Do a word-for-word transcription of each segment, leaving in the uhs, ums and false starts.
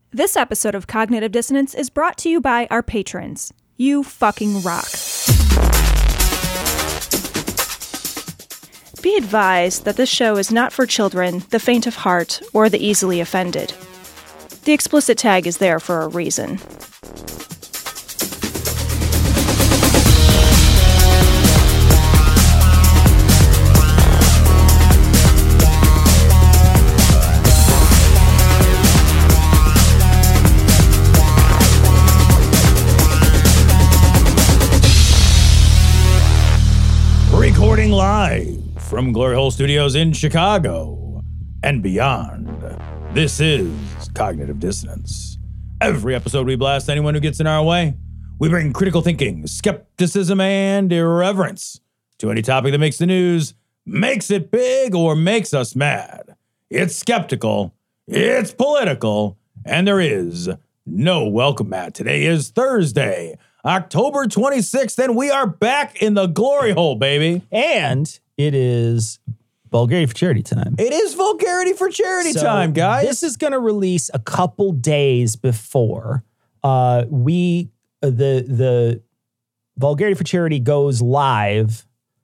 This episode of Cognitive Dissonance is brought to you by our patrons. You fucking rock. Be advised that this show is not for children, the faint of heart, or the easily offended. The explicit tag is there for a reason. Recording live from Glory Hole Studios in Chicago and beyond, this is Cognitive Dissonance. Every episode we blast anyone who gets in our way. We bring critical thinking, skepticism, and irreverence to any topic that makes the news, makes it big, or makes us mad. It's skeptical, it's political, and there is no welcome mat. Today is Thursday, October twenty-sixth, and we are back in the glory hole, baby. And it is Vulgarity for Charity time. It is Vulgarity for Charity So time, guys. This is going to release a couple days before uh, we uh, the the Vulgarity for Charity goes live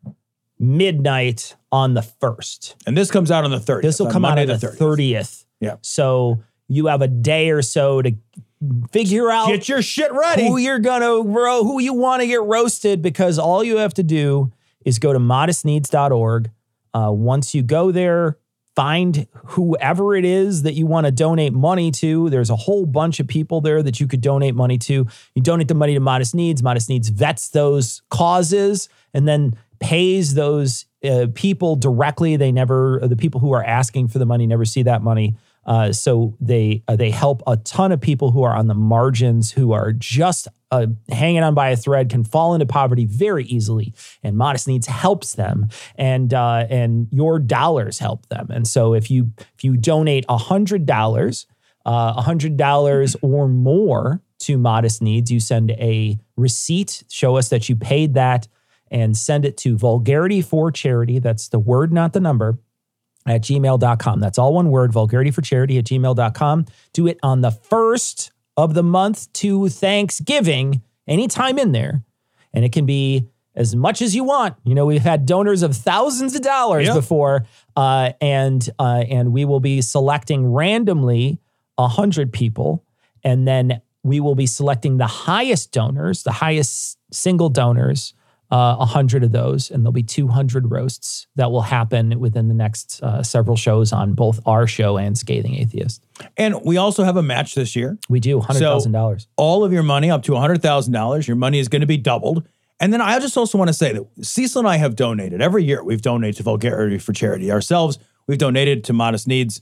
midnight on the first. And this comes out on the thirtieth. This will come Monday out on the thirtieth. thirtieth. Yeah. So you have a day or so to figure out Get your shit ready. who you're gonna ro- who you want to get roasted, because all you have to do is go to modest needs dot org. Uh, once you go there, find whoever it is that you want to donate money to. There's a whole bunch of people there that you could donate money to. You donate the money to Modest Needs. Modest Needs vets those causes and then pays those uh, people directly. They never, the people who are asking for the money never see that money. Uh, so they uh, they help a ton of people who are on the margins, who are just uh, hanging on by a thread, can fall into poverty very easily. And Modest Needs helps them, and uh, and your dollars help them. And so if you if you donate a hundred dollars, uh, a hundred dollars or more to Modest Needs, you send a receipt, show us that you paid that, and send it to Vulgarity for Charity. That's the word, not the number. At gmail dot com. That's all one word, vulgarity for charity at gmail dot com. Do it on the first of the month to Thanksgiving, anytime in there. And it can be as much as you want. You know, we've had donors of thousands of dollars Yep. before, uh, and uh, and we will be selecting randomly one hundred people, and then we will be selecting the highest donors, the highest single donors, Uh, a hundred of those, and there'll be two hundred roasts that will happen within the next uh, several shows on both our show and Scathing Atheist. And we also have a match this year. We do, one hundred thousand dollars. So all of your money up to one hundred thousand dollars, your money is going to be doubled. And then I just also want to say that Cecil and I have donated. Every year we've donated to Vulgarity for Charity ourselves. We've donated to Modest Needs.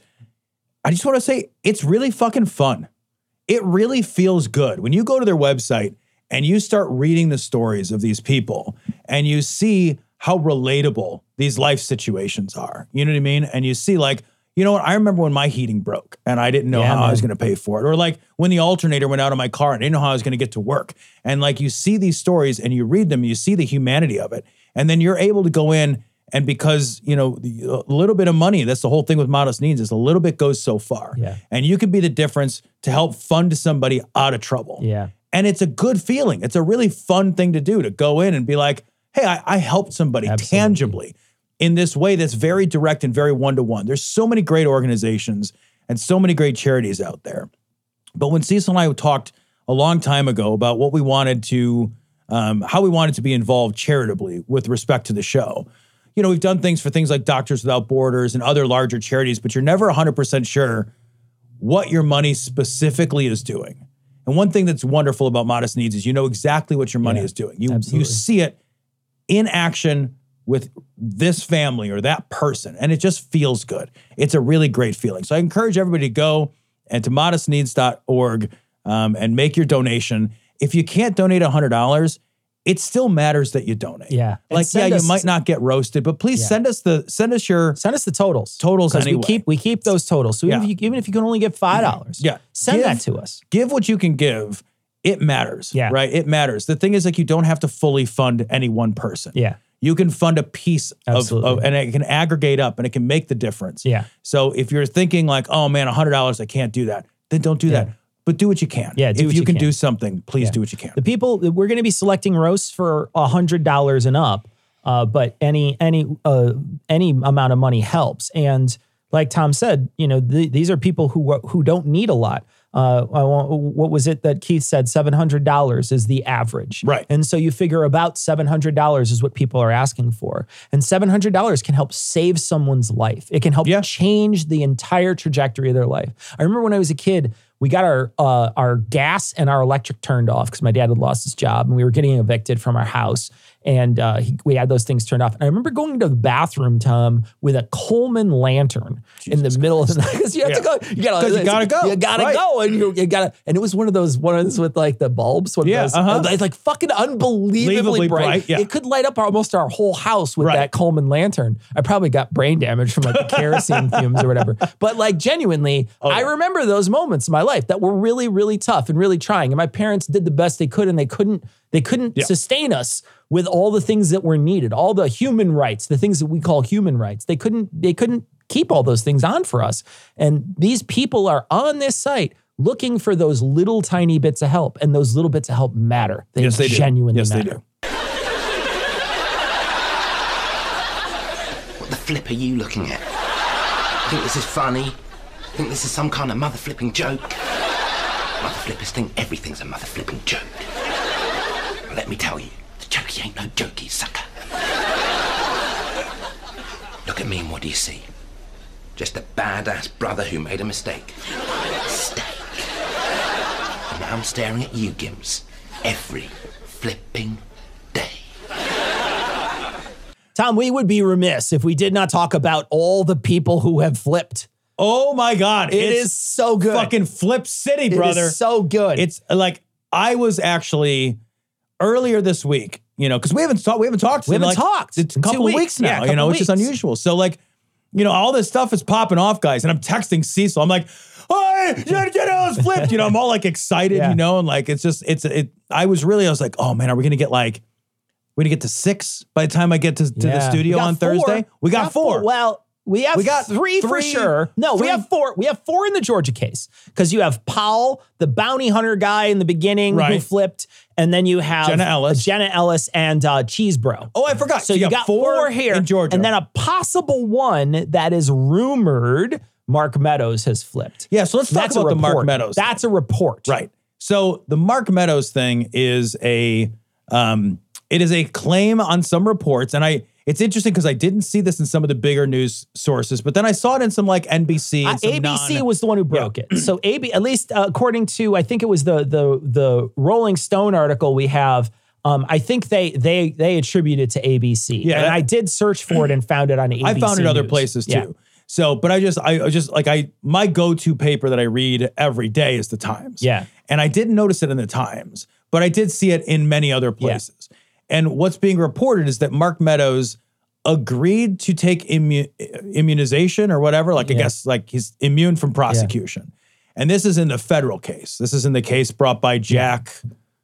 I just want to say it's really fucking fun. It really feels good. When you go to their website and you start reading the stories of these people and you see how relatable these life situations are. You know what I mean? And you see like, you know what? I remember when my heating broke and I didn't know Yeah, how man. I was going to pay for it. Or like when the alternator went out of my car and I didn't know how I was going to get to work. And like you see these stories and you read them, and you see the humanity of it. And then you're able to go in, and because, you know, the- a little bit of money, that's the whole thing with Modest Needs, is a little bit goes so far. Yeah. And you can be the difference to help fund somebody out of trouble. Yeah. And it's a good feeling. It's a really fun thing to do, to go in and be like, hey, I, I helped somebody Absolutely. tangibly in this way that's very direct and very one-to-one. There's so many great organizations and so many great charities out there. But when Cecil and I talked a long time ago about what we wanted to, um, how we wanted to be involved charitably with respect to the show, you know, we've done things for things like Doctors Without Borders and other larger charities, but you're never one hundred percent sure what your money specifically is doing. And one thing that's wonderful about Modest Needs is you know exactly what your money Yeah, is doing. You, you absolutely. see it in action with this family or that person, and it just feels good. It's a really great feeling. So I encourage everybody to go and to modest needs dot org um, and make your donation. If you can't donate one hundred dollars, it still matters that you donate. Yeah. And Like, yeah, send you us- might not get roasted, but please Yeah. send us the, send us your Send us the totals. totals 'Cause anyway. we keep we keep those totals. So even, Yeah. if you, even if you can only give five dollars, Yeah. send Give- that to us. Give what you can give. It matters, Yeah. right? It matters. The thing is, like, you don't have to fully fund any one person. Yeah. You can fund a piece of, Absolutely. of, and it can aggregate up and it can make the difference. Yeah. So if you're thinking like, oh man, one hundred dollars, I can't do that, then don't do Yeah. that. but do what you can. Yeah, do if what you, you can, can. do something, please Yeah. do what you can. The people, we're going to be selecting roasts for one hundred dollars and up, uh, but any any uh, any amount of money helps. And like Tom said, you know, th- these are people who who don't need a lot. Uh, I want, what was it that Keith said? seven hundred dollars is the average. Right. And so you figure about seven hundred dollars is what people are asking for. And seven hundred dollars can help save someone's life. It can help Yeah. change the entire trajectory of their life. I remember when I was a kid, we got our uh, our gas and our electric turned off because my dad had lost his job and we were getting evicted from our house. And uh, he, we had those things turned off. And I remember going to the bathroom, Tom, with a Coleman lantern in the middle of the night. Because you have Yeah. to go. You gotta, 'Cause you gotta go. You gotta Right. go. And you, you gotta. And it was one of those ones with like the bulbs. One Yeah, of those, uh-huh. It's like fucking unbelievably Unbelievably bright. bright, yeah. It could light up almost our whole house with Right. that Coleman lantern. I probably got brain damage from like the kerosene fumes or whatever. But like genuinely, Oh, I yeah. remember those moments in my life that were really, really tough and really trying. And my parents did the best they could, and they couldn't. They couldn't Yeah. sustain us with all the things that were needed, all the human rights, the things that we call human rights. They couldn't. They couldn't keep all those things on for us. And these people are on this site looking for those little tiny bits of help, and those little bits of help matter. They Yes, they do. genuinely Yes, they matter. do. What the flip are you looking at? Think this is funny? Think this is some kind of mother flipping joke? Mother flippers think everything's a mother flipping joke. Well, let me tell you, the jokey ain't no jokey, sucker. Look at me and what do you see? Just a badass brother who made a mistake. Mistake. And now I'm staring at you, Gims, every flipping day. Tom, we would be remiss if we did not talk about all the people who have flipped. Oh my God. It it's is so good. Fucking Flip City, It brother. is so good. It's like, I was actually earlier this week, you know, because we haven't talked, we haven't talked. We in, haven't like, talked It's a in couple two of weeks. weeks now, Yeah, a you couple know, which is weeks. unusual. So like, you know, all this stuff is popping off, guys. And I'm texting Cecil. I'm like, hey, Jenna was flipped. You know, I'm all like excited, Yeah. you know, and like, it's just, it's, it, I was really, I was like, oh man, are we going to get like, we're going to get to six by the time I get to, to the Yeah. studio We got on four. Thursday? We got four. Well, we have We got three, for three- sure. No, we three- have four. We have four in the Georgia case because you have Powell, the bounty hunter guy in the beginning who Right. flipped, and then you have Jenna Ellis. Jenna Ellis, and uh, Cheese Bro. Oh, I forgot. So you got four, here, in Georgia. and then a possible one that is rumored. Mark Meadows has flipped. Yeah, so let's talk That's a about the Mark report. Meadows thing. That's a report, Right. So the Mark Meadows thing is a um it is a claim on some reports, and I it's interesting because I didn't see this in some of the bigger news sources, but then I saw it in some like N B C and Uh, some A B C non- was the one who broke it. So A B, at least uh, according to, I think it was the the the Rolling Stone article we have. Um, I think they they they attribute it to A B C. Yeah, and that- I did search for it and found it on A B C. I found it other News. places too. Yeah. So, but I just I I just like I my go-to paper that I read every day is the Times. Yeah. And I didn't notice it in the Times, but I did see it in many other places. And what's being reported is that Mark Meadows agreed to take immu- immunization or whatever, like I Yeah. guess like he's immune from prosecution. And this is in the federal case. This is in the case brought by Jack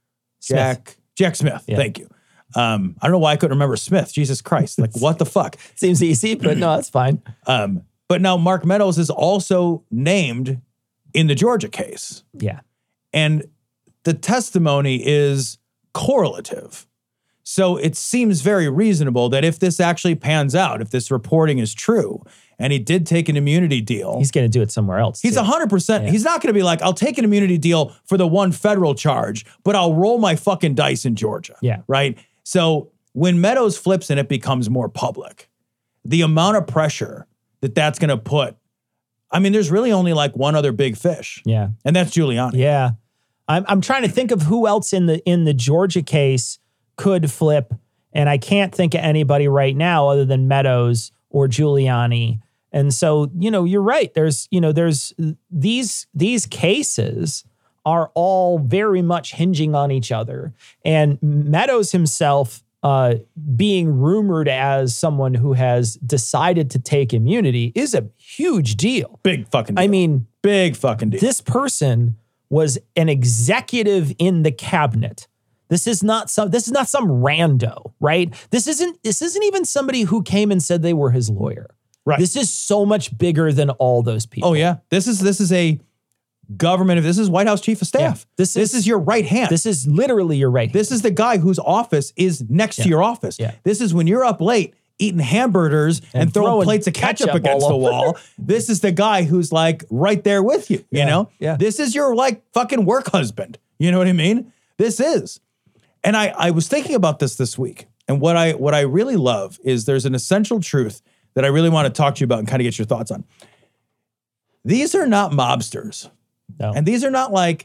Jack Jack Smith. Yeah. Thank you. Um, I don't know why I couldn't remember Smith. Jesus Christ. Like what the fuck? Seems easy, but no, that's fine. Um, but now Mark Meadows is also named in the Georgia case. Yeah. And the testimony is correlative. So it seems very reasonable that if this actually pans out, if this reporting is true, and he did take an immunity deal, He's going to do it somewhere else. he's too. one hundred percent, Yeah. he's not going to be like, I'll take an immunity deal for the one federal charge, but I'll roll my fucking dice in Georgia. Yeah. Right? So when Meadows flips and it becomes more public, the amount of pressure that that's going to put, I mean, there's really only like one other big fish. Yeah. And that's Giuliani. Yeah. I'm I'm trying to think of who else in the in the Georgia case could flip, and I can't think of anybody right now other than Meadows or Giuliani. And so, you know, you're right. There's, you know, there's these these cases are all very much hinging on each other. And Meadows himself uh, being rumored as someone who has decided to take immunity is a huge deal. Big fucking deal. I mean, big fucking deal. this person was an executive in the cabinet. This is not some this is not some rando, right? This isn't this isn't even somebody who came and said they were his lawyer. Right. This is so much bigger than all those people. Oh yeah. This is this is a government, if this is White House chief of staff, Yeah. This this, is- is your right hand. This is literally your right. This is the guy whose office is next to your office. Yeah. This is when you're up late eating hamburgers and, And throwing, throwing plates of ketchup, ketchup against all the over. wall. This is the guy who's like right there with you, you Yeah, know? yeah. This is your like fucking work husband. You know what I mean? This is. And I, I was thinking about this this week. And what I what I really love is there's an essential truth that I really want to talk to you about and kind of get your thoughts on. These are not mobsters. No. And these are not like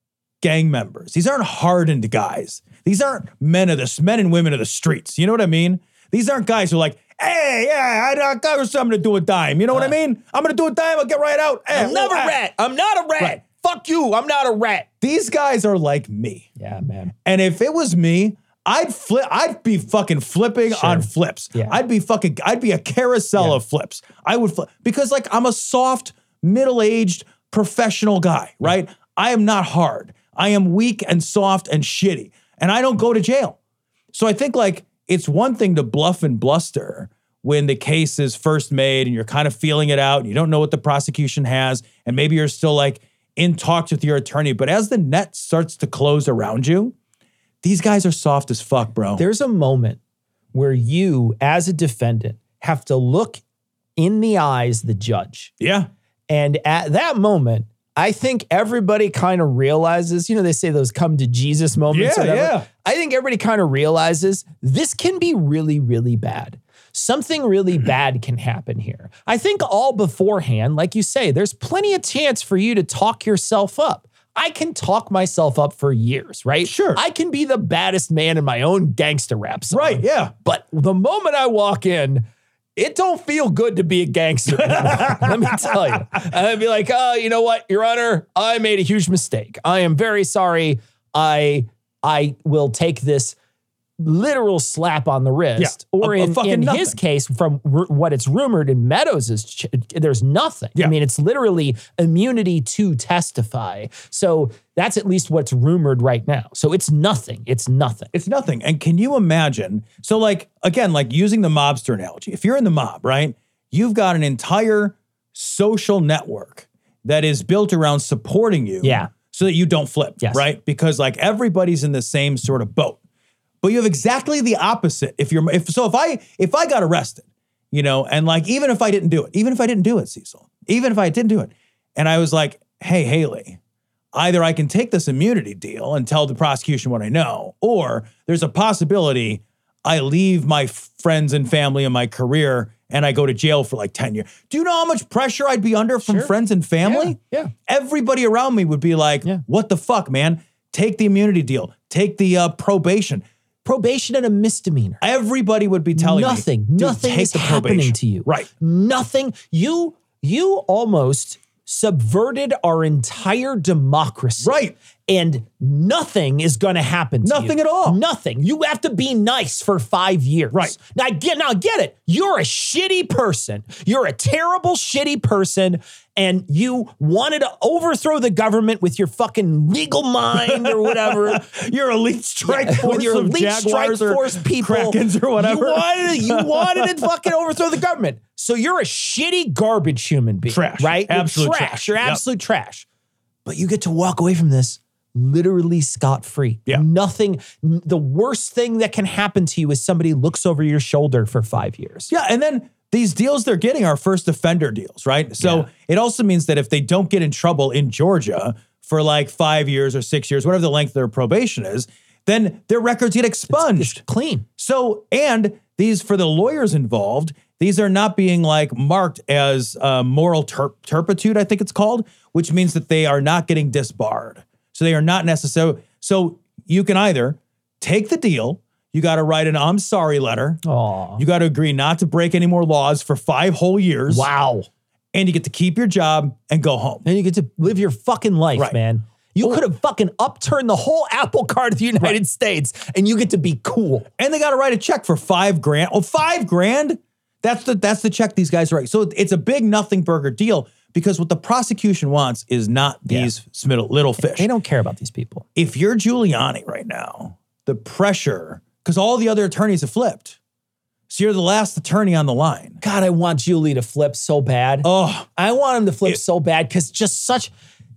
gang members. These aren't hardened guys. These aren't men of the men and women of the streets. You know what I mean? These aren't guys who are like, hey, yeah, I, I got something to do with dime. You know what I mean? I'm going to do a dime. I'll get right out. Hey, I'm not oh, a ah. rat. I'm not a rat. Right. Fuck you. I'm not a rat. These guys are like me. Yeah, man. And if it was me, I'd flip. I'd be fucking flipping Sure. on flips. Yeah. I'd be fucking. I'd be a carousel Yeah. of flips. I would flip because like I'm a soft, middle-aged professional guy, right? I am not hard. I am weak and soft and shitty, and I don't go to jail. So I think like it's one thing to bluff and bluster when the case is first made and you're kind of feeling it out and you don't know what the prosecution has, and maybe you're still like in talks with your attorney. But as the net starts to close around you, these guys are soft as fuck, bro. There's a moment where you, as a defendant, have to look in the eyes the judge. yeah. And at that moment, I think everybody kind of realizes, you know, they say those come to Jesus moments. Yeah, or whatever. yeah. I think everybody kind of realizes this can be really, really bad. Something really bad can happen here. I think all beforehand, like you say, there's plenty of chance for you to talk yourself up. I can talk myself up for years, right? Sure. I can be the baddest man in my own gangster rap song. Right, yeah. But the moment I walk in, it don't feel good to be a gangster. Let me tell you. And I'd be like, oh, you know what, Your Honor, I made a huge mistake. I am very sorry. I I will take this literal slap on the wrist. Yeah, Or a- a in, fucking in nothing. his case, from r- what it's rumored in Meadows, is ch- there's nothing. Yeah. I mean, it's literally immunity to testify. So that's at least what's rumored right now. So it's nothing. It's nothing. It's nothing. And can you imagine? So, like, again, like using the mobster analogy, if you're in the mob, right, you've got an entire social network that is built around supporting you Yeah. so that you don't flip, Yes. right? Because like everybody's in the same sort of boat. But you have exactly the opposite. If you're if so if I if I got arrested, you know, and like even if I didn't do it, even if I didn't do it, Cecil, even if I didn't do it, and I was like, hey, Haley, either I can take this immunity deal and tell the prosecution what I know, or there's a possibility I leave my f- friends and family and my career and I go to jail for like ten years. Do you know how much pressure I'd be under from Sure. friends and family? Yeah, yeah. Everybody around me would be like, Yeah. what the fuck, man? Take the immunity deal. Take the uh, probation. Probation and a misdemeanor. Everybody would be telling nothing, me, dude, nothing take is the happening probation. to you. Right. Nothing. You you almost subverted our entire democracy. Right. And nothing is going to happen to you. Nothing at all. Nothing. You have to be nice for five years. Right. Now get now get it. You're a shitty person. You're a terrible, shitty person. And you wanted to overthrow the government with your fucking legal mind or whatever. Your elite strike Yeah, force with your of elite strike Jaguars or force people, Krakens or whatever. You wanted, you wanted to fucking overthrow the government. So you're a shitty garbage human being. Trash. Right? You're Absolute trash. trash. You're Yep. absolute trash. But you get to walk away from this literally scot-free. Yeah. Nothing. n- The worst thing that can happen to you is somebody looks over your shoulder for five years. Yeah, and then these deals they're getting are first offender deals, right? So Yeah. it also means that if they don't get in trouble in Georgia for like five years or six years, whatever the length of their probation is, then their records get expunged. It's clean. So, and these, for the lawyers involved, these are not being like marked as uh, moral tur- turpitude, I think it's called, which means that they are not getting disbarred. So they are not necessarily, so you can either take the deal, you got to write an I'm sorry letter, Aw. you got to agree not to break any more laws for five whole years, Wow. and you get to keep your job and go home. And you get to live your fucking life, Right. man. You Oh. could have fucking upturned the whole apple cart of the United States and you get to be cool. And they got to write a check for five grand. Oh, five grand? That's the that's the check these guys write. So it's a big nothing burger deal because what the prosecution wants is not these little, little fish. They don't care about these people. If you're Giuliani right now, the pressure, because all the other attorneys have flipped. So you're the last attorney on the line. God, I want Julie to flip so bad. Oh, I want him to flip It- so bad because just such,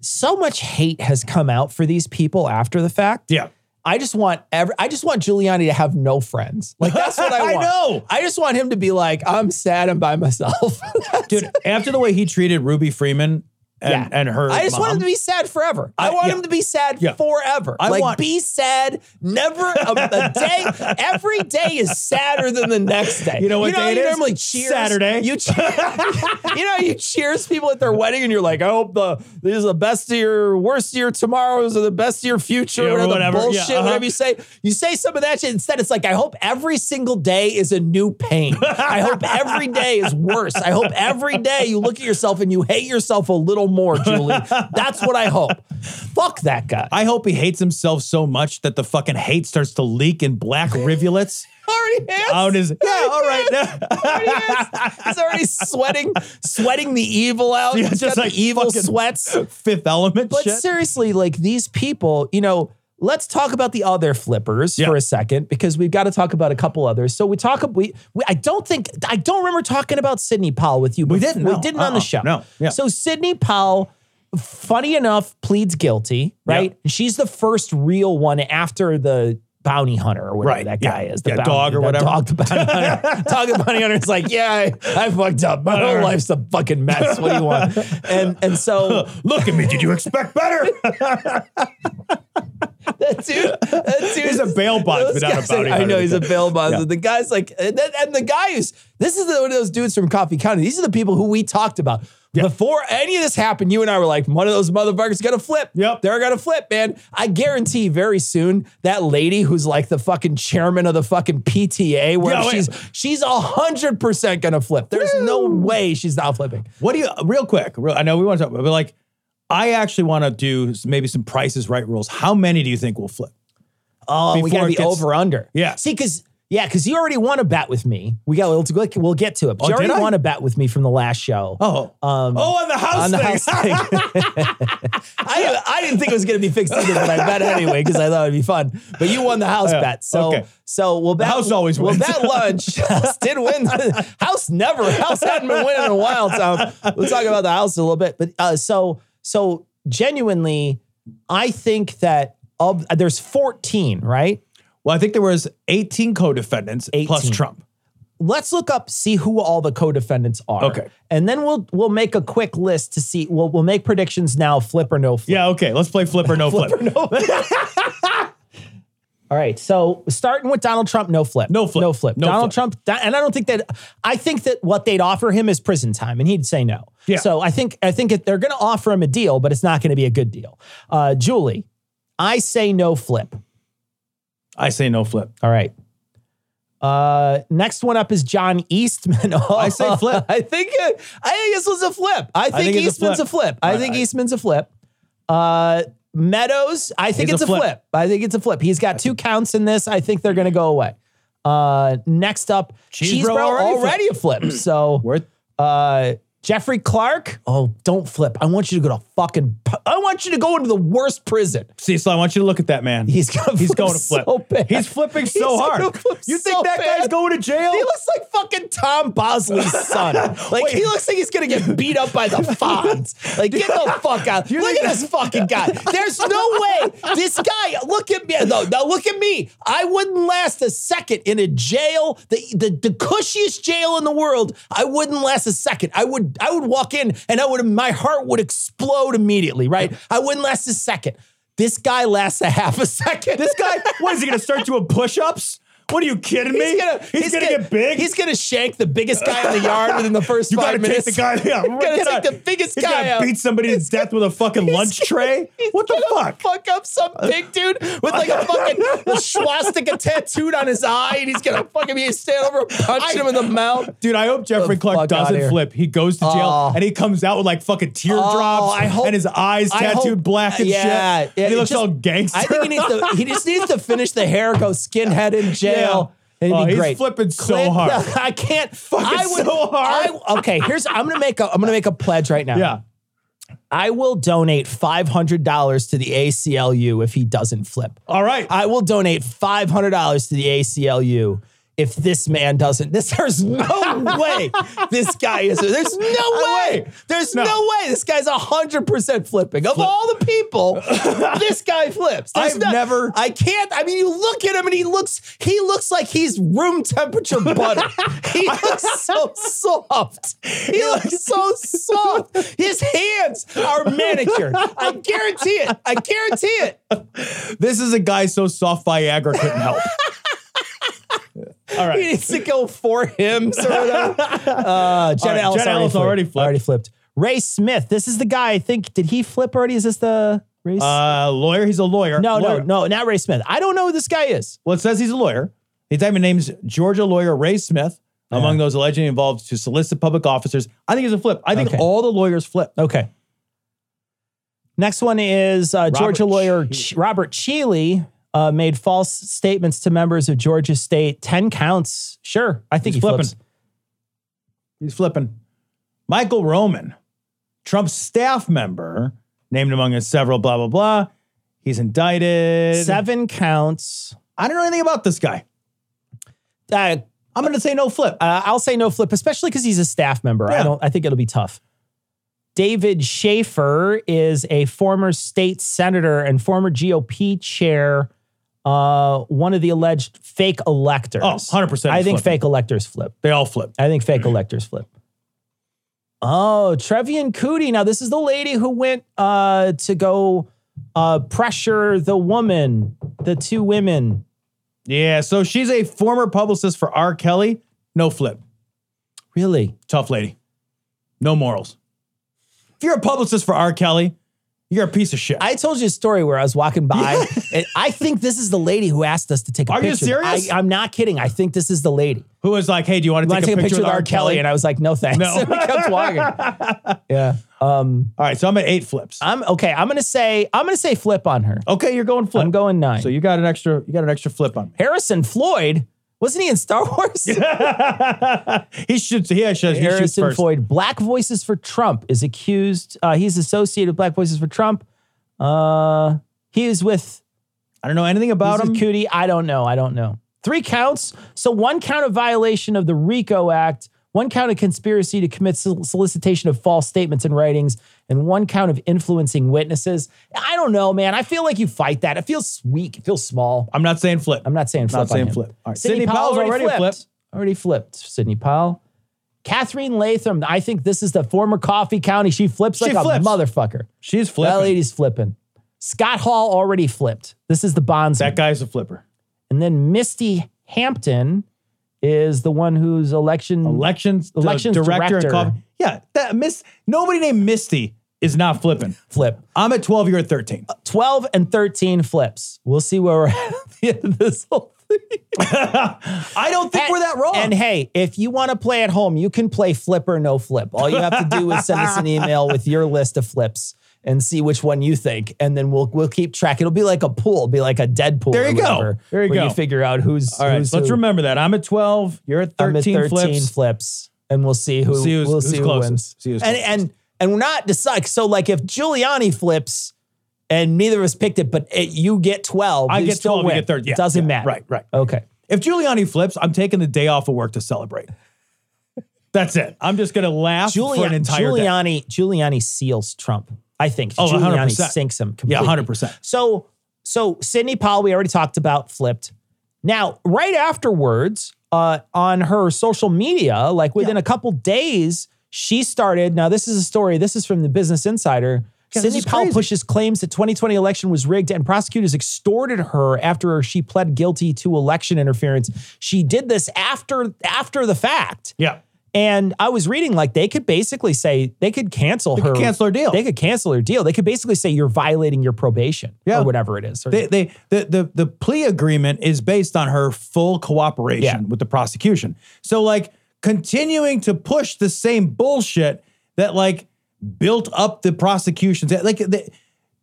so much hate has come out for these people after the fact. Yeah. I just want every, I just want Giuliani to have no friends. Like, that's what I want. I know. I just want him to be like, I'm sad, I'm by myself. Dude, after the way he treated Ruby Freeman and, Yeah. and her I just mom, want him to be sad forever. I, I- want yeah. him to be sad Yeah. forever. I like, want- be sad. Never a, a day. Every day is sadder than the next day. You know what you know, day it you is? normally cheers. Saturday. You, cheer, you know, you cheers people at their wedding and you're like, I hope the this is the best of your, worst of your tomorrows or the best of your future, Yeah, or whatever, whatever. the bullshit, Yeah, uh-huh. whatever you say. You say some of that shit. Instead, it's like, I hope every single day is a new pain. I hope every day is worse. I hope every day you look at yourself and you hate yourself a little more, Julie. That's what I hope. Fuck that guy. I hope he hates himself so much that the fucking hate starts to leak in black rivulets. Already has. Out his, yeah, all right. Already has. He's already sweating, sweating the evil out. Yeah, He's just got like the evil fucking sweats. Fifth Element But shit. seriously, like these people, you know, let's talk about the other flippers Yeah. for a second, because we've got to talk about a couple others. So we talk, we, we I don't think, I don't remember talking about Sidney Powell with you. We bef- didn't, We no. didn't on the Uh-uh. show. No. Yeah. So Sidney Powell, funny enough, pleads guilty, right? Yeah. She's the first real one after the bounty hunter or whatever Right, that yeah. guy is. The Yeah, bounty, dog or the whatever. Dog, the bounty hunter. Dog, the bounty hunter is like, yeah, I, I fucked up. My whole life's a fucking mess. What do you want? And and so Look at me. Did you expect better? that dude, that dude He's a bail bondsman, those not a guys- bounty I know hunter. he's a bail bondsman. Yeah. The guy's like, and, then- and the guy who's this is the, one of those dudes from Coffee County. These are the people who we talked about. Yeah. Before any of this happened, you and I were like, one of those motherfuckers gonna flip. Yep. They're gonna flip, man. I guarantee very soon that lady who's like the fucking chairman of the fucking P T A, where Yeah, wait. she's she's a hundred percent gonna flip. There's no way she's not flipping. What do you, real quick, real, I know we want to talk about, but like, I actually want to do maybe some Prices Right rules. How many do you think will flip? Oh, we Before gotta it be gets- over under. Yeah. See, because yeah, because you already won a bet with me. We got we'll, we'll get to it. But Oh, you already did I? won a bet with me from the last show. Oh, Um, oh, on the house on the thing. house thing. I, I didn't think it was going to be fixed either, but I bet anyway because I thought it'd be fun. But you won the house Yeah, bet, so okay. so we'll bet. house always we'll wins. bet lunch. House did win. House never. House hadn't been winning in a while. So we'll talk about the house a little bit. But uh, so so genuinely, I think that of there's fourteen, right? Well, I think there was eighteen co-defendants plus eighteen. Trump. Let's look up, see who all the co-defendants are. Okay. And then we'll we'll make a quick list to see, we'll, we'll make predictions now, flip or no flip. Yeah, okay. Let's play flip or no flip. Flip or no All right, so starting with Donald Trump, no flip. No flip. No flip. No Donald flip. Trump, and I don't think that, I think that what they'd offer him is prison time, and he'd say no. Yeah. So I think I think if they're going to offer him a deal, but it's not going to be a good deal. Uh, Julie, I say no flip. I say no flip. All right. Uh, next one up is John Eastman. Oh, I say flip. I think it, I think this was a flip. I think, think it's a Eastman's a flip. flip. I I- think I- Eastman's a flip. Uh, Meadows, I think He's it's a a flip. flip. I think it's a flip. He's got two counts in this. I think they're going to go away. Uh, next up, Cheesebro Cheesebro already, already a flip. So, Worth. uh, Jeffrey Clark. Oh, don't flip. I want you to go to fucking, I want you to go into the worst prison. Cecil, I want you to look at that man. He's gonna He's flip going to flip. so bad. He's flipping so He's hard. gonna flip You think so that guy's bad. going to jail? He looks like fucking Tom Bosley's son. Like, he looks like he's gonna get beat up by the Fonz. Like, get the fuck out. Look at this fucking guy. There's no way. This guy, look at me. No, no, look at me. I wouldn't last a second in a jail, the, the, the cushiest jail in the world. I wouldn't last a second. I would, I would walk in and I would, my heart would explode immediately, right? I wouldn't last a second. This guy lasts a half a second. This guy, what is he going to start doing push-ups? What are you kidding me? He's gonna, he's gonna, get big. He's gonna shank the biggest guy in the yard within the first you five gotta minutes. take the guy. Yeah, He's gonna get take out. the biggest He's guy gonna out. beat somebody to death with a fucking lunch tray. He's What the gonna fuck? Fuck up some big dude with like a fucking a swastika tattooed on his eye, and he's gonna fucking be stand over and punch him in the mouth. Dude, I hope Jeffrey The Clark fuck outta doesn't here. flip. He goes to jail Oh. and he comes out with like fucking teardrops Oh, I hope- and his eyes I tattooed hope- black and yeah, shit. yeah, and he it looks just- all gangster. I think he needs to. He just needs to finish the hair, go skinhead in jail. Yeah. And it'd Oh, be he's great. flipping so hard. I can't. Fucking I would, so hard. I, okay, here's. I'm gonna make a. I'm gonna make a pledge right now. Yeah. I will donate five hundred dollars to the A C L U if he doesn't flip. All right. I will donate five hundred dollars to the A C L U if this man doesn't, this there's no way this guy is. There's no way. There's no, no way this guy's a hundred percent flipping. Of Flip. all the people, this guy flips. There's I've no, never. I can't. I mean, you look at him and he looks. He looks like he's room temperature butter. He looks so soft. He looks so soft. His hands are manicured. I guarantee it. I guarantee it. This is a guy so soft Viagra couldn't help. All right. He needs to go for him, sort of. Uh, Jenna right, Ellis, Jenna already, Ellis flipped. already flipped. Already flipped. Ray Smith. This is the guy, I think, did he flip already? Is this the Ray Smith? Uh, lawyer. He's a lawyer. no, lawyer. no, no, not Ray Smith. I don't know who this guy is. Well, it says he's a lawyer. His type of name's Georgia lawyer Ray Smith, yeah. among those allegedly involved to solicit public officers. I think he's a flip. I think okay. all the lawyers flip. Okay. Next one is uh, Georgia lawyer Ch- Robert Cheeley. Uh, made false statements to members of Georgia State. ten counts. Sure. I think He's he flipping. flips. He's flipping. Michael Roman, Trump's staff member, named among his several blah, blah, blah. He's indicted. Seven counts. I don't know anything about this guy. Uh, I'm going to say no flip. uh, I'll say no flip, especially because he's a staff member. Yeah. I don't. I think it'll be tough. David Schaefer is a former state senator and former G O P chair. Uh, one of the alleged fake electors. Oh, one hundred percent I think flipping. fake electors flip. They all flip. I think fake electors flip. Oh, Trevian Cootie. Now, this is the lady who went uh, to go uh, pressure the woman, the two women. Yeah, so she's a former publicist for R. Kelly. No flip. Really? Tough lady. No morals. If you're a publicist for R. Kelly, you're a piece of shit. I told you a story where I was walking by, and I think this is the lady who asked us to take a Are picture. you serious? I, I'm not kidding. I think this is the lady. Who was like, hey, do you want to You take, want to a, picture with R. Kelly? And I was like, no, thanks. No. we kept walking. Yeah. Um, All right, so I'm at eight flips. I'm okay. I'm gonna say I'm gonna say flip on her. Okay, you're going flip. I'm going nine. So you got an extra, you got an extra flip on me. Harrison Floyd. Wasn't he in Star Wars? he should. He should. He shoots Harrison first. Floyd. Black Voices for Trump is accused. Uh, he's associated with Black Voices for Trump. Uh, he is with. I don't know anything about he's him. with Cootie. I don't know. I don't know. Three counts. So one count of violation of the RICO Act, one count of conspiracy to commit sol- solicitation of false statements and writings, and one count of influencing witnesses. I don't know, man. I feel like you fight that. It feels weak. It feels small. I'm not saying flip. I'm not saying flip. Not saying on him. flip. All right. Sidney, Sidney Powell's Powell's already flipped. flipped. Already flipped. Sidney Powell. Catherine Latham. I think this is the former Coffee County. She flips She like a flips. motherfucker. She's flipping. That lady's flipping. Scott Hall already flipped. This is the bondsman. That guy's a flipper. And then Misty Hampton is the one who's election Elections, elections director. director. Of coffee. Yeah, that miss. Nobody named Misty is not flipping. flip. I'm at twelve. You're at thirteen. twelve and thirteen flips. We'll see where we're at at the end of this whole thing. I don't think And- we're that wrong. And hey, if you want to play at home, you can play flip or no flip. All you have to do is send us an email with your list of flips and see which one you think, and then we'll we'll keep track. It'll be like a pool, It'll be like a Deadpool. There you or go. whatever, There you where go. You figure out who's. All right, who's let's who. remember that. I'm at twelve. You're at I'm at thirteen, thirteen flips. flips, and we'll see who See who's- we'll who's see who closest. wins. See who's and closest. and and we're not decide. So like if Giuliani flips, and neither of us picked it, but it, you get twelve. I you get still twelve. You win. get thirteen. Yeah, It doesn't yeah, matter. Right, right. Okay. If Giuliani flips, I'm taking the day off of work to celebrate. That's it. I'm just going to laugh for an Giuliani, entire day. Giuliani, Giuliani seals Trump. I think Oh, one hundred Giuliani percent. sinks him Yeah, completely. one hundred percent. So, so Sidney Powell, we already talked about, flipped. Now, right afterwards, uh, on her social media, like within Yeah. a couple days, she started. Now, this is a story. This is from the Business Insider. Yeah, this Sidney is Powell crazy. pushes claims the twenty twenty election was rigged and prosecutors extorted her after she pled guilty to election interference. She did this after after the fact. Yeah. And I was reading like they could basically say they could cancel They her. could cancel her deal. They could cancel her deal. They could basically say you're violating your probation Yeah. or whatever it is. Or- They, they, the, the, the plea agreement is based on her full cooperation Yeah. with the prosecution. So, like, continuing to push the same bullshit that, like, built up the prosecution. Like, the,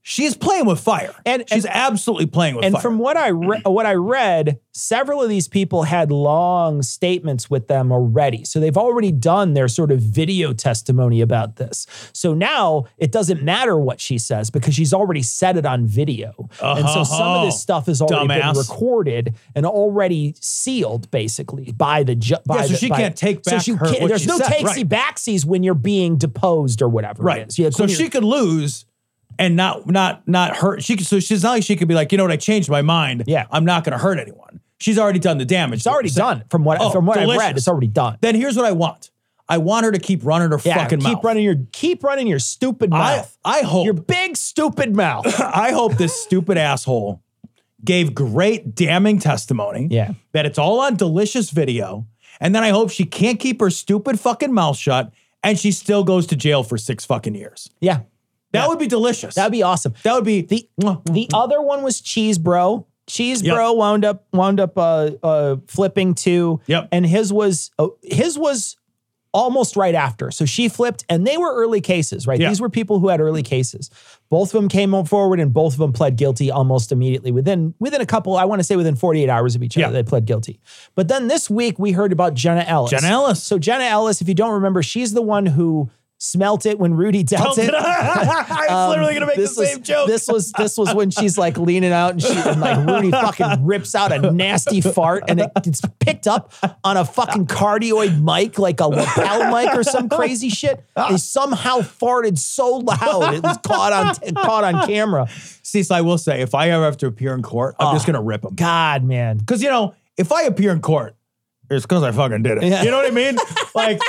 she's playing with fire. And she's and, absolutely playing with and fire. And from what I re- what I read, several of these people had long statements with them already. So they've already done their sort of video testimony about this. So now it doesn't matter what she says because she's already said it on video. Uh-huh. And so some of this stuff has already Dumbass. been recorded and already sealed basically by the ju- by yeah, so the, she by, can't take back so she her, can't, what there's she no said. takesy Right. backsies when you're being deposed or whatever Right. it is. Yeah, so she could lose and not not not hurt. She could, so she's not like she could be like, you know what, I changed my mind. Yeah. I'm not going to hurt anyone. She's already done the damage. It's already done. From what Oh, from what delicious. I've read, it's already done. Then here's what I want. I want her to keep running her Yeah, fucking keep mouth. running your keep running your stupid I, mouth. I hope Your big stupid mouth. I hope this stupid asshole gave great damning testimony. Yeah. That it's all on delicious video. And then I hope she can't keep her stupid fucking mouth shut and she still goes to jail for six fucking years. Yeah. That Yeah. would be delicious. That'd be awesome. That would be The the other one was Cheese Bro. Cheese Yep. Bro wound up wound up uh, uh, flipping too. Yep. And his was uh, his was almost right after. So she flipped, and they were early cases, right? Yeah. These were people who had early cases. Both of them came forward, and both of them pled guilty almost immediately. Within within a couple, I want to say within forty-eight hours of each other, Yeah. they pled guilty. But then this week we heard about Jenna Ellis. Jenna Ellis. So Jenna Ellis, if you don't remember, she's the one who smelt it when Rudy dealt it. I was Um, literally going to make the this was- same joke. This was this was when she's like leaning out and she and like Rudy fucking rips out a nasty fart and it gets picked up on a fucking cardioid mic, like a lapel mic or some crazy shit. They somehow farted so loud it was caught on caught on camera. Cecil, I will say, if I ever have to appear in court, I'm Oh. just going to rip him. God, man. Because, you know, if I appear in court, it's because I fucking did it. Yeah. You know what I mean? Like,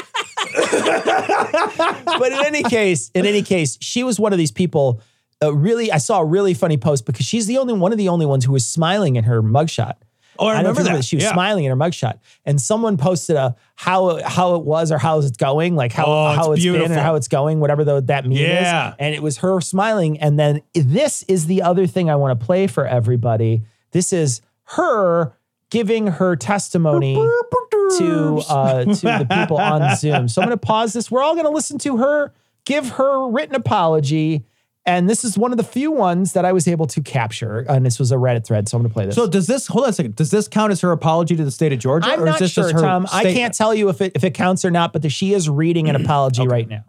But in any case, in any case, she was one of these people. Uh, really, I saw a really funny post because she's the only one of the only ones who was smiling in her mugshot. oh, I I don't remember remember that. She was Yeah. smiling in her mugshot, and someone posted a how how it was or how it's going, like how Oh, how it's it's been beautiful. and how it's going, whatever the, that meme Yeah. is. And it was her smiling. And then this is the other thing I want to play for everybody. This is her giving her testimony to uh, to the people on Zoom. So I'm going to pause this. We're all going to listen to her give her written apology. And this is one of the few ones that I was able to capture. And this was a Reddit thread. So I'm going to play this. So does this, hold on a second, does this count as her apology to the state of Georgia? I'm or is not this sure, just her Tom. I statement? can't tell you if it if it counts or not, but the, she is reading an apology Okay. right now.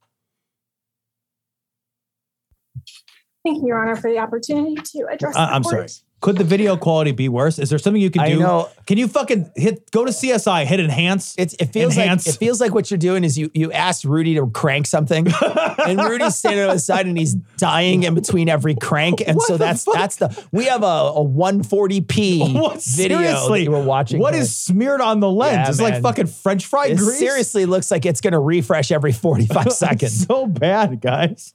Thank you, Your Honor, for the opportunity to address Uh, the I'm court. sorry. Could the video quality be worse? Is there something you can I do? know. Can you fucking hit, go to C S I, hit enhance? It's, it feels Enhance. like it feels like what you're doing is you you asked Rudy to crank something, and Rudy's standing on the side and he's dying in between every crank, and What so the that's fuck? that's the we have a, a one forty p What? video Seriously? that you were watching. What here. is smeared on the lens? Yeah, it's like man. fucking French fry It grease. seriously looks like it's going to refresh every forty-five seconds. So bad, guys.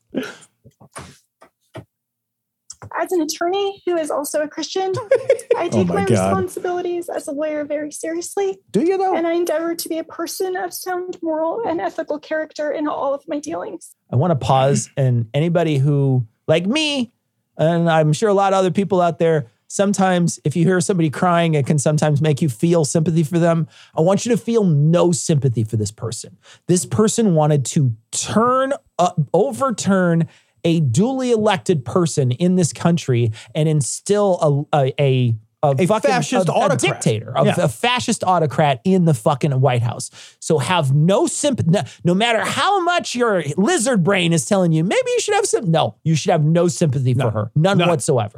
As an attorney who is also a Christian, I take Oh my my, God. responsibilities as a lawyer very seriously, Do you though? and I endeavor to be a person of sound moral and ethical character in all of my dealings. I want to pause, and anybody who, like me, and I'm sure a lot of other people out there, sometimes if you hear somebody crying, it can sometimes make you feel sympathy for them. I want you to feel no sympathy for this person. This person wanted to turn, uh, overturn a duly elected person in this country and instill a, a, a A, A fucking, fascist a, a autocrat. dictator, a, Yeah. a fascist autocrat in the fucking White House. So have no sympathy, no, no matter how much your lizard brain is telling you, maybe you should have some, no, you should have no sympathy for No. her. None None. whatsoever.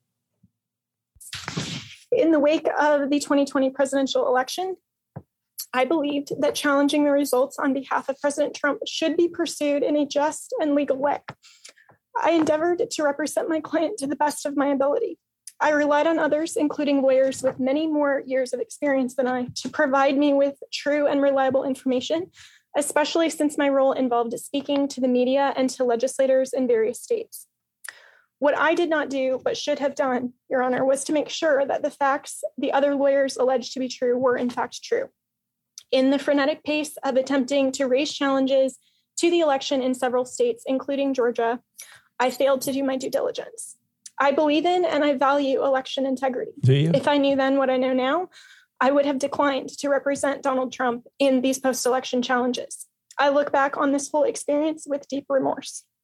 In the wake of the twenty twenty presidential election, I believed that challenging the results on behalf of President Trump should be pursued in a just and legal way. I endeavored to represent my client to the best of my ability. I relied on others, including lawyers with many more years of experience than I, to provide me with true and reliable information, especially since my role involved speaking to the media and to legislators in various states. What I did not do, but should have done, Your Honor, was to make sure that the facts the other lawyers alleged to be true were in fact true. In the frenetic pace of attempting to raise challenges to the election in several states, including Georgia, I failed to do my due diligence. I believe in and I value election integrity. Do you? If I knew then what I know now, I would have declined to represent Donald Trump in these post-election challenges. I look back on this whole experience with deep remorse.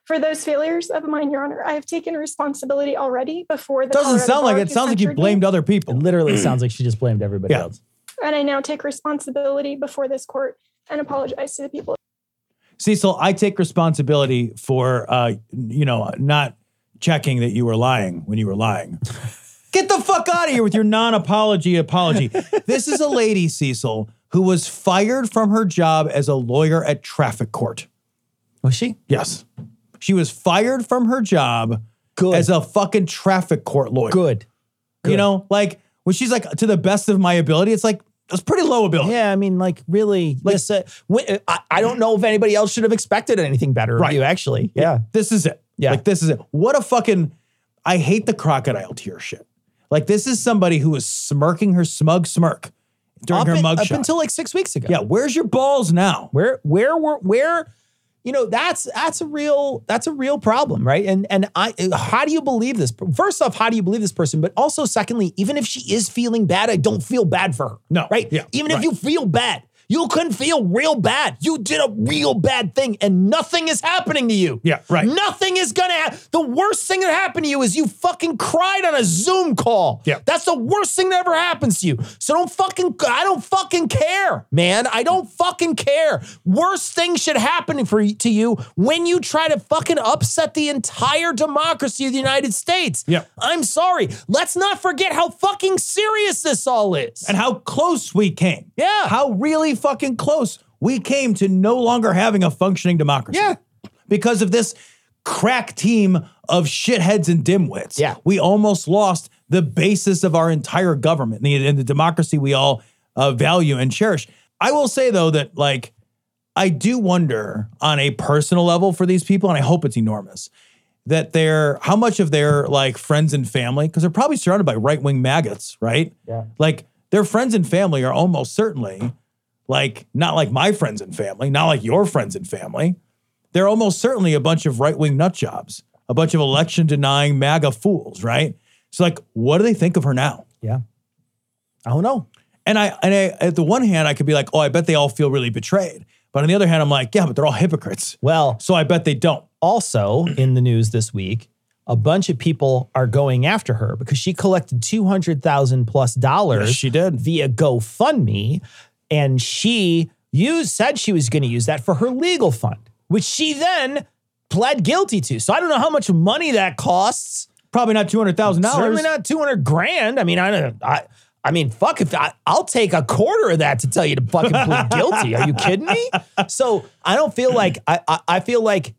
For those failures of mine, Your Honor, I have taken responsibility already before the Doesn't Colorado sound like Bar it. Sounds like you censored me. blamed other people. It literally sounds like she just blamed everybody Yeah. else. And I now take responsibility before this court and apologize to the people. Cecil, I take responsibility for, uh, you know, not checking that you were lying when you were lying. Get the fuck out of here with your non-apology apology. This is a lady, Cecil, who was fired from her job as a lawyer at traffic court. Was she? Yes. She was fired from her job Good. as a fucking traffic court lawyer. Good. You Good. know, like when she's like, to the best of my ability, it's like, that's pretty low ability. Yeah, I mean, like, really, like, this, uh, wh- I, I don't know if anybody else should have expected anything better Right. of you, actually. Yeah. This is it. Yeah. Like, this is it. What a fucking, I hate the crocodile tear shit. Like, this is somebody who was smirking her smug smirk during Up, her in- mugshot. up until like six weeks ago. Yeah, where's your balls now? Where, where, where, where, you know, that's, that's a real, that's a real problem, right? And, and I, how do you believe this? First off, how do you believe this person? But also, secondly, even if she is feeling bad, I don't feel bad for her. No. Right? Yeah, Even if right. you feel bad, you couldn't feel real bad. You did a real bad thing and nothing is happening to you. Yeah, right. Nothing is gonna happen. The worst thing that happened to you is you fucking cried on a Zoom call. Yeah. That's the worst thing that ever happens to you. So don't fucking, I don't fucking care, man. I don't fucking care. Worst thing should happen for to you when you try to fucking upset the entire democracy of the United States. Yeah. I'm sorry. Let's not forget how fucking serious this all is. And how close we came. Yeah. How really fucking close we came to no longer having a functioning democracy. Yeah. Because of this crack team of shitheads and dimwits. Yeah. We almost lost the basis of our entire government and the, and the democracy we all uh, value and cherish. I will say, though, that, like, I do wonder on a personal level for these people, and I hope it's enormous, that they're, how much of their, like, friends and family, because they're probably surrounded by right-wing maggots, right? Yeah. Like, their friends and family are almost certainly, like, not like my friends and family, not like your friends and family. They're almost certainly a bunch of right-wing nut jobs, a bunch of election-denying MAGA fools, right? So, like, what do they think of her now? Yeah. I don't know. And I, and I, at the one hand, I could be like, oh, I bet they all feel really betrayed. But on the other hand, I'm like, yeah, but they're all hypocrites. Well, So I bet they don't. also in the news this week, a bunch of people are going after her because she collected two hundred thousand plus dollars Yes, she did. via GoFundMe. And she used, said she was going to use that for her legal fund, which she then pled guilty to. So I don't know how much money that costs. Probably not two hundred thousand dollars. Certainly not two hundred grand. I mean, I don't, I, I mean, fuck, if I, I'll take a quarter of that to tell you to fucking plead guilty. Are you kidding me? So I don't feel like, I, I, I feel like,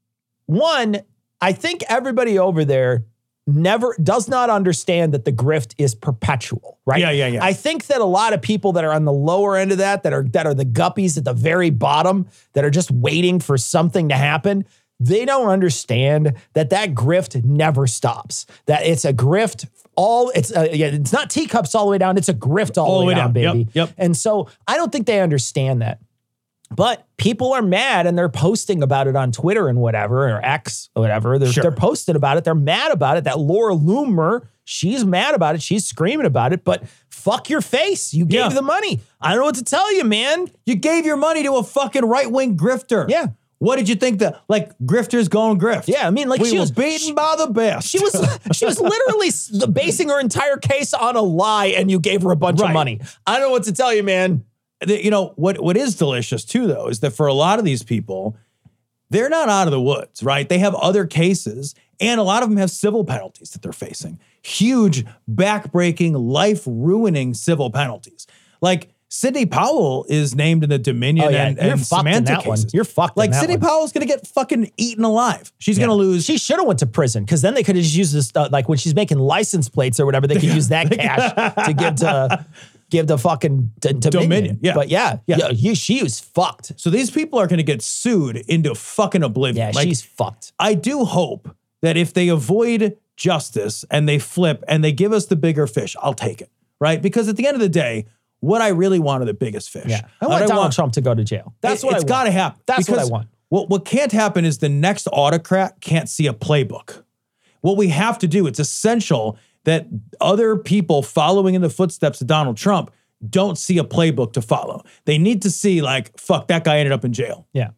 one, I think everybody over there never, does not understand that the grift is perpetual, right? Yeah, yeah, yeah. I think that a lot of people that are on the lower end of that, that are, that are the guppies at the very bottom, that are just waiting for something to happen, they don't understand that that grift never stops. That it's a grift all, it's uh, yeah, it's not teacups all the way down. It's a grift all, the way down, Yep, baby. yep. And so I don't think they understand that. But people are mad and they're posting about it on Twitter and whatever, or X or whatever. They're, Sure. they're posting about it. They're mad about it. That Laura Loomer, she's mad about it. She's screaming about it. But fuck your face. You gave Yeah. the money. I don't know what to tell you, man. You gave your money to a fucking right-wing grifter. Yeah. What did you think that, like, grifters going grift? Yeah, I mean, like we she were was beaten by the best. She was she was literally s- basing her entire case on a lie, and you gave her a bunch Right. of money. I don't know what to tell you, man. The- you know, what what is delicious too, though, is that for a lot of these people, they're not out of the woods, right? They have other cases, and a lot of them have civil penalties that they're facing. Huge, back-breaking, life-ruining civil penalties. Like, Sidney Powell is named in the Dominion Oh, yeah. and, You're and fucked in Samantha that one. cases. You're fucked in Like, that Sidney one. Powell's going to get fucking eaten alive. She's going to lose. She should have went to prison because then they could have just used this, uh, like when she's making license plates or whatever, they could use that cash to give to give to fucking d- Dominion. Dominion, yeah. But yeah, Yeah. yeah, you, she was fucked. So these people are going to get sued into fucking oblivion. Yeah, Like, she's fucked. I do hope that if they avoid justice and they flip and they give us the bigger fish, I'll take it, right? Because at the end of the day, what I really want are the biggest fish. Yeah, I What want Donald Trump to go to jail. That's it, what it's I want. got to happen. That's what I Because want. What what can't happen is the next autocrat can't see a playbook. What we have to do, it's essential that other people following in the footsteps of Donald Trump don't see a playbook to follow. They need to see, like, fuck, that guy ended up in jail. Yeah.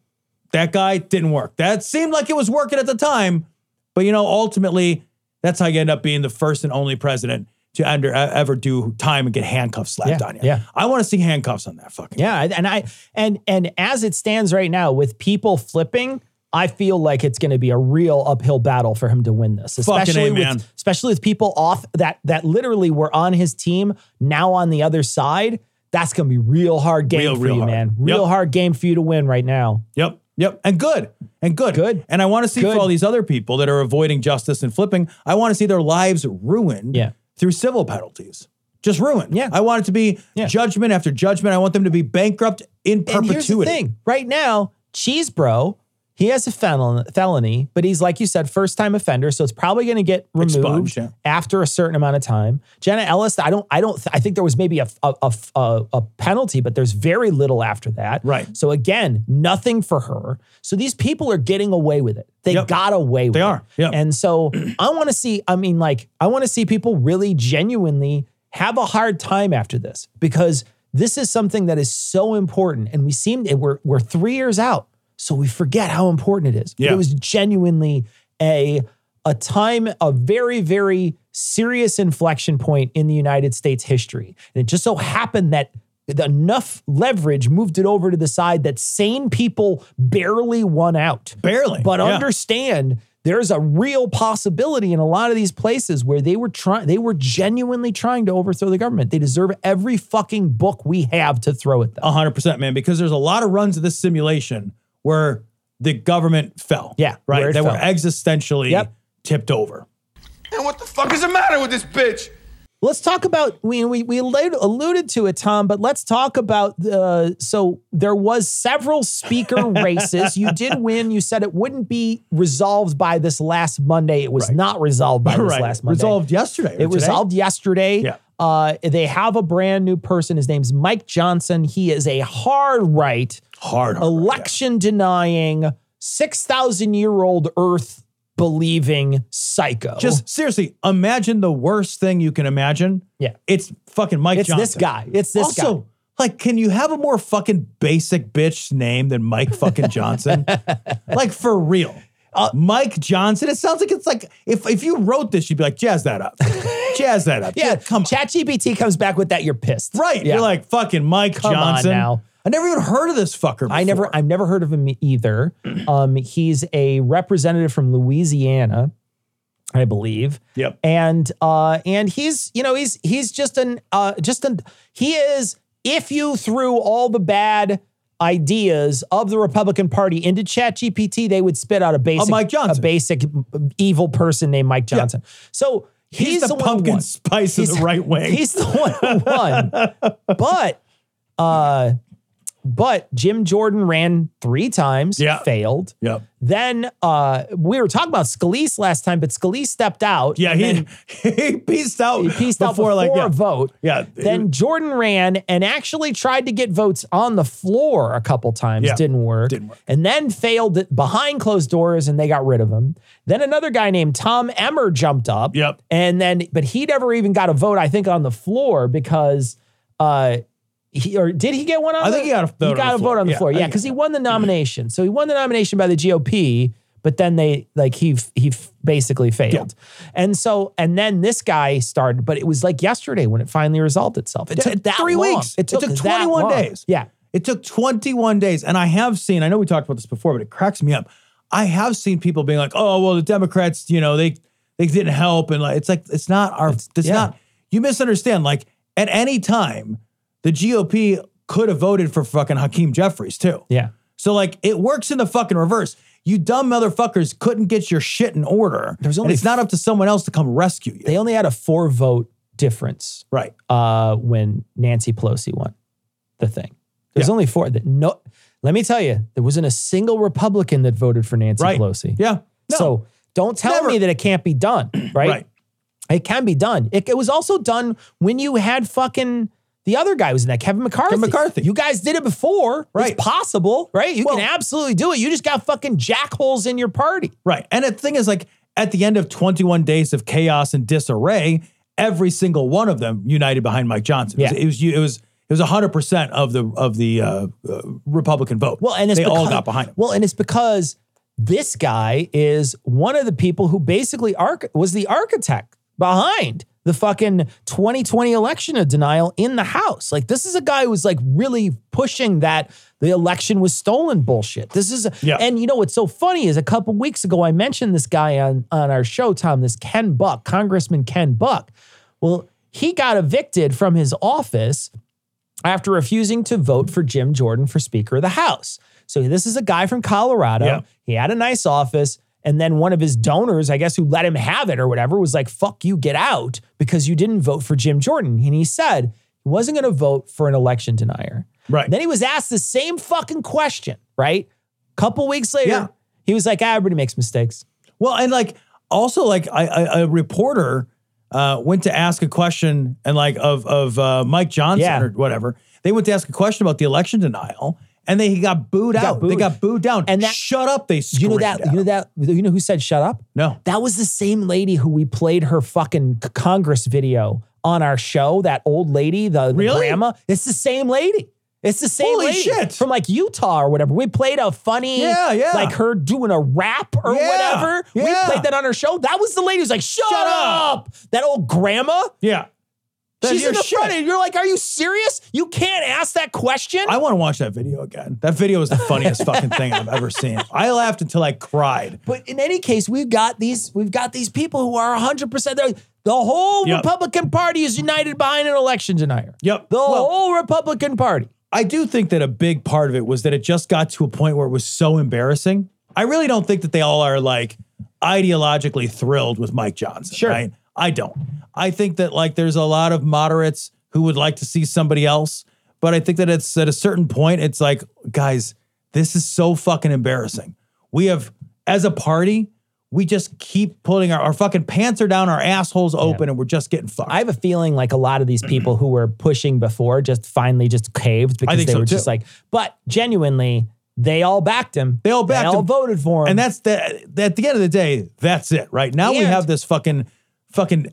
that guy didn't work. That seemed like it was working at the time, but you know, ultimately, that's how you end up being the first and only president to under, uh, ever do time and get handcuffs slapped Yeah, on you. yeah. I want to see handcuffs on that fucking Yeah, and I and and as it stands right now, with people flipping, I feel like it's going to be a real uphill battle for him to win this, especially A, with man. especially with people off that that literally were on his team now on the other side. That's going to be real hard game Real, for real you, hard. man. Real Yep. hard game for you to win right now. Yep. Yep. And good. And good. Good. And I want to see Good. for all these other people that are avoiding justice and flipping, I want to see their lives ruined Yeah. through civil penalties. Just ruined. Yeah. I want it to be Yeah. judgment after judgment. I want them to be bankrupt in perpetuity. And here's the thing. Right now, Cheese Bro, he has a felon, felony, but he's, like you said, first-time offender, so it's probably going to get removed Expunged, yeah. after a certain amount of time. Jenna Ellis, I don't, I don't, I think there was maybe a, a, a, a, a penalty, but there's very little after that. Right. So again, nothing for her. So these people are getting away with it. They Yep. got away with They it. are, yep. And so I want to see, I mean, like, I want to see people really genuinely have a hard time after this, because this is something that is so important. And we seem, we're, we're three years out. So we forget how important it is. But Yeah. it was genuinely a, a time, a very, very serious inflection point in the United States history. And it just so happened that enough leverage moved it over to the side that sane people barely won out. Barely. But Yeah. understand, there's a real possibility in a lot of these places where they were trying, they were genuinely trying to overthrow the government. They deserve every fucking book we have to throw at them. A hundred percent, man, because there's a lot of runs of this simulation where the government fell. Yeah, where Right. it They were fell. existentially Yep. tipped over. And what the fuck is the matter with this bitch? Let's talk about, we we we alluded to it, Tom, but let's talk about the, so there was several speaker races. You did win. You said it wouldn't be resolved by this last Monday. It was Right. not resolved by this Right. last Monday. Resolved yesterday. or It today. resolved yesterday. Yeah. Uh, they have a brand new person. His name's Mike Johnson. He is a hard right, hard, hard election denying, six thousand year old Earth believing psycho. Just seriously, imagine the worst thing you can imagine. Yeah. It's fucking Mike It's Johnson. this guy. It's this also, guy. like, can you have a more fucking basic bitch name than Mike fucking Johnson? Like, for real. Uh, Mike Johnson. It sounds like it's like, if, if you wrote this, you'd be like, jazz that up. Jazz that up. Yeah, come on. ChatGPT comes back with that, you're pissed. Right. Yeah. You're like, fucking Mike Come on Johnson. now. I never even heard of this fucker before. I never, I've never heard of him either. Um, he's a representative from Louisiana, I believe. Yep. And uh, and he's, you know, he's he's just an uh, just an he is. If you threw all the bad ideas of the Republican Party into ChatGPT, they would spit out a basic, Mike Johnson. a basic evil person named Mike Johnson. So he's, He's, the, one who pumpkin won. spice of the right wing. He's the one who won. But uh, but Jim Jordan ran three times, Yeah. failed. Yep. Then uh, we were talking about Scalise last time, but Scalise stepped out. Yeah, and he, then he pieced out he pieced out before, before like, yeah. a vote. Yeah. Then Jordan ran and actually tried to get votes on the floor a couple times. Yeah. Didn't work. Didn't work. And then failed it behind closed doors, and they got rid of him. Then another guy named Tom Emmer jumped up. Yep. And then, but he never even got a vote, I think, on the floor because uh he, or did he get one on I the, think he got a vote He on got the a floor. vote on the Yeah, floor. I Yeah, think because he he got won the nomination. So he won the nomination by the G O P, but then they like he he basically failed. And so and then this guy started, but it was like yesterday when it finally resolved itself. It Yeah, took that three long. weeks. It took, it took that twenty-one long. days. Yeah. It took twenty-one days. And I have seen, I know we talked about this before, but it cracks me up. I have seen people being like, oh, well, the Democrats, you know, they they didn't help. And like, it's like, it's not our, it's, yeah. not, you misunderstand. Like, at any time, the G O P could have voted for fucking Hakeem Jeffries too. Yeah. So like, it works in the fucking reverse. You dumb motherfuckers couldn't get your shit in order. There's only and it's not up to someone else to come rescue you. They only had a four vote difference Right. uh, when Nancy Pelosi won the thing. There's Yeah. only four. That no, let me tell you, there wasn't a single Republican that voted for Nancy Right. Pelosi. Yeah. No. So don't tell Never. me that it can't be done, right? Right. It can be done. It, it was also done when you had fucking the other guy was in that, Kevin McCarthy. Kevin McCarthy. You guys did it before. Right. It's possible, right? You Well- can absolutely do it. You just got fucking jackholes in your party. Right. And the thing is, like, at the end of twenty-one days of chaos and disarray, every single one of them united behind Mike Johnson. Yeah. It was, it was, It was one hundred percent of the of the uh, uh, Republican vote. Well, and it's they because, all got behind him. Well, and it's because this guy is one of the people who basically arch- was the architect behind the fucking twenty twenty election of denial in the House. Like, this is a guy who was like really pushing that the election was stolen bullshit. This is, a, yeah. and you know what's so funny is a couple weeks ago I mentioned this guy on on our show, Tom. This Ken Buck, Congressman Ken Buck. Well, he got evicted from his office after refusing to vote for Jim Jordan for Speaker of the House. So this is a guy from Colorado. Yeah. He had a nice office. And then one of his donors, I guess, who let him have it or whatever, was like, fuck you, get out because you didn't vote for Jim Jordan. And he said he wasn't going to vote for an election denier. Right. And then he was asked the same fucking question, right? Couple weeks later, Yeah. he was like, ah, everybody makes mistakes. Well, and like also like I, I, a reporter uh, went to ask a question and like of of uh, Mike Johnson Yeah. or whatever. They went to ask a question about the election denial, and they got booed They got out. booed. They got booed down. And that- shut up. They screamed You know that? out. You know that? You know who said shut up? No. That was the same lady who we played her fucking c- Congress video on our show. That old lady, the, the Really? grandma. It's the same lady. It's the same Holy lady shit. from like Utah or whatever. We played a funny, Yeah, yeah. like her doing a rap or Yeah, whatever. We yeah. played that on our show. That was the lady who's like, shut, Shut up. up. That old grandma. Yeah. That's She's your in the shit. front and you're like, are you serious? You can't ask that question? I want to watch that video again. That video is the funniest fucking thing I've ever seen. I laughed until I cried. But in any case, we've got these, we've got these people who are one hundred percent there. The whole Yep. Republican Party is united behind an election denier. Yep. The Well, whole Republican Party. I do think that a big part of it was that it just got to a point where it was so embarrassing. I really don't think that they all are like ideologically thrilled with Mike Johnson. Sure. Right? I don't. I think that like there's a lot of moderates who would like to see somebody else. But I think that it's at a certain point, it's like, guys, this is so fucking embarrassing. We have, as a party, we just keep putting our, our fucking pants are down, our assholes open, and we're just getting fucked. I have a feeling like a lot of these people who were pushing before just finally just caved because think they so, were just too. like, but genuinely, they all backed him. They all backed They all him. voted for him. And that's the, at the end of the day, that's it, right? Now we And- have this fucking, fucking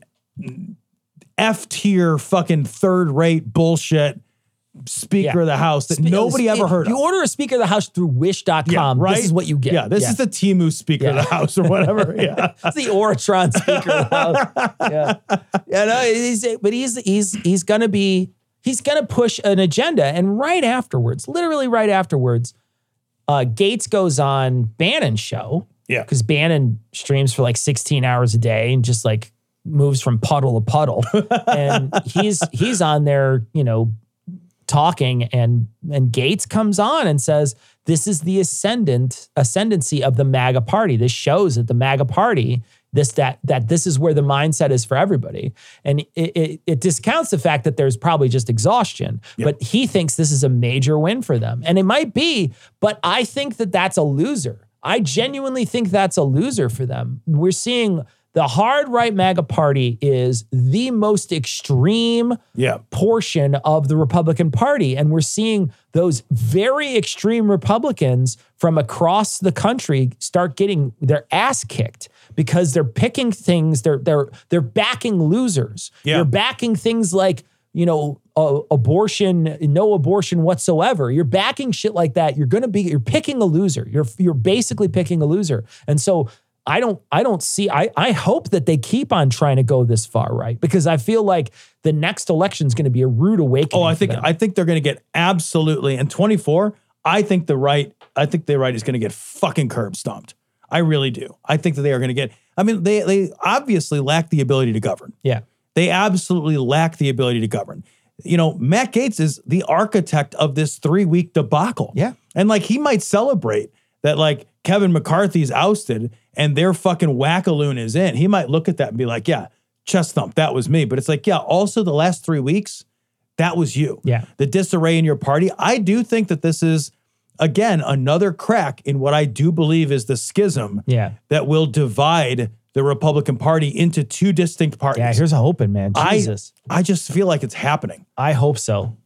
F tier, fucking third rate bullshit Speaker Yeah. of the House that Spe- nobody if ever heard You of. order a Speaker of the House through wish dot com. right? This is what you get. Yeah, this is the Timu Speaker of Yeah. the House or whatever. Yeah. It's the Oratron Speaker of the House. Yeah. Yeah, no, he's, but he's he's he's gonna be he's gonna push an agenda. And right afterwards, literally right afterwards, uh, Gates goes on Bannon's show. Yeah. Because Bannon streams for like sixteen hours a day and just like moves from puddle to puddle. And he's he's on there, you know, talking, and and Gates comes on and says, this is the ascendant ascendancy of the MAGA party. This shows that the MAGA party, this that that this is where the mindset is for everybody. And it, it, it discounts the fact that there's probably just exhaustion, Yep. but he thinks this is a major win for them. And it might be, but I think that that's a loser. I genuinely think that's a loser for them. We're seeing the hard right MAGA party is the most extreme Yeah. portion of the Republican Party. And we're seeing those very extreme Republicans from across the country start getting their ass kicked because they're picking things, they're they're they're backing losers. Yeah. You're backing things like, you know, uh, abortion, no abortion whatsoever. You're backing shit like that. You're going to be, you're picking a loser. You're you're basically picking a loser. And so I don't, I don't see, I, I hope that they keep on trying to go this far, right? Because I feel like the next election is going to be a rude awakening. Oh, I for think them. I think they're going to get absolutely in twenty-four. I think the right. I think the right is going to get fucking curb stomped. I really do. I think that they are going to get. I mean, they they obviously lack the ability to govern. yeah. They absolutely lack the ability to govern. You know, Matt Gaetz is the architect of this three week debacle. Yeah. and like he might celebrate that, like Kevin McCarthy's ousted and their fucking wackaloon is in. He might look at that and be like, yeah, chest thump, that was me. But it's like, yeah, also the last three weeks, that was you. Yeah. The disarray in your party. I do think that this is, again, another crack in what I do believe is the schism Yeah. that will divide the Republican Party into two distinct parties. Yeah. Here's a hoping, man. I, Jesus. I just feel like it's happening. I hope so.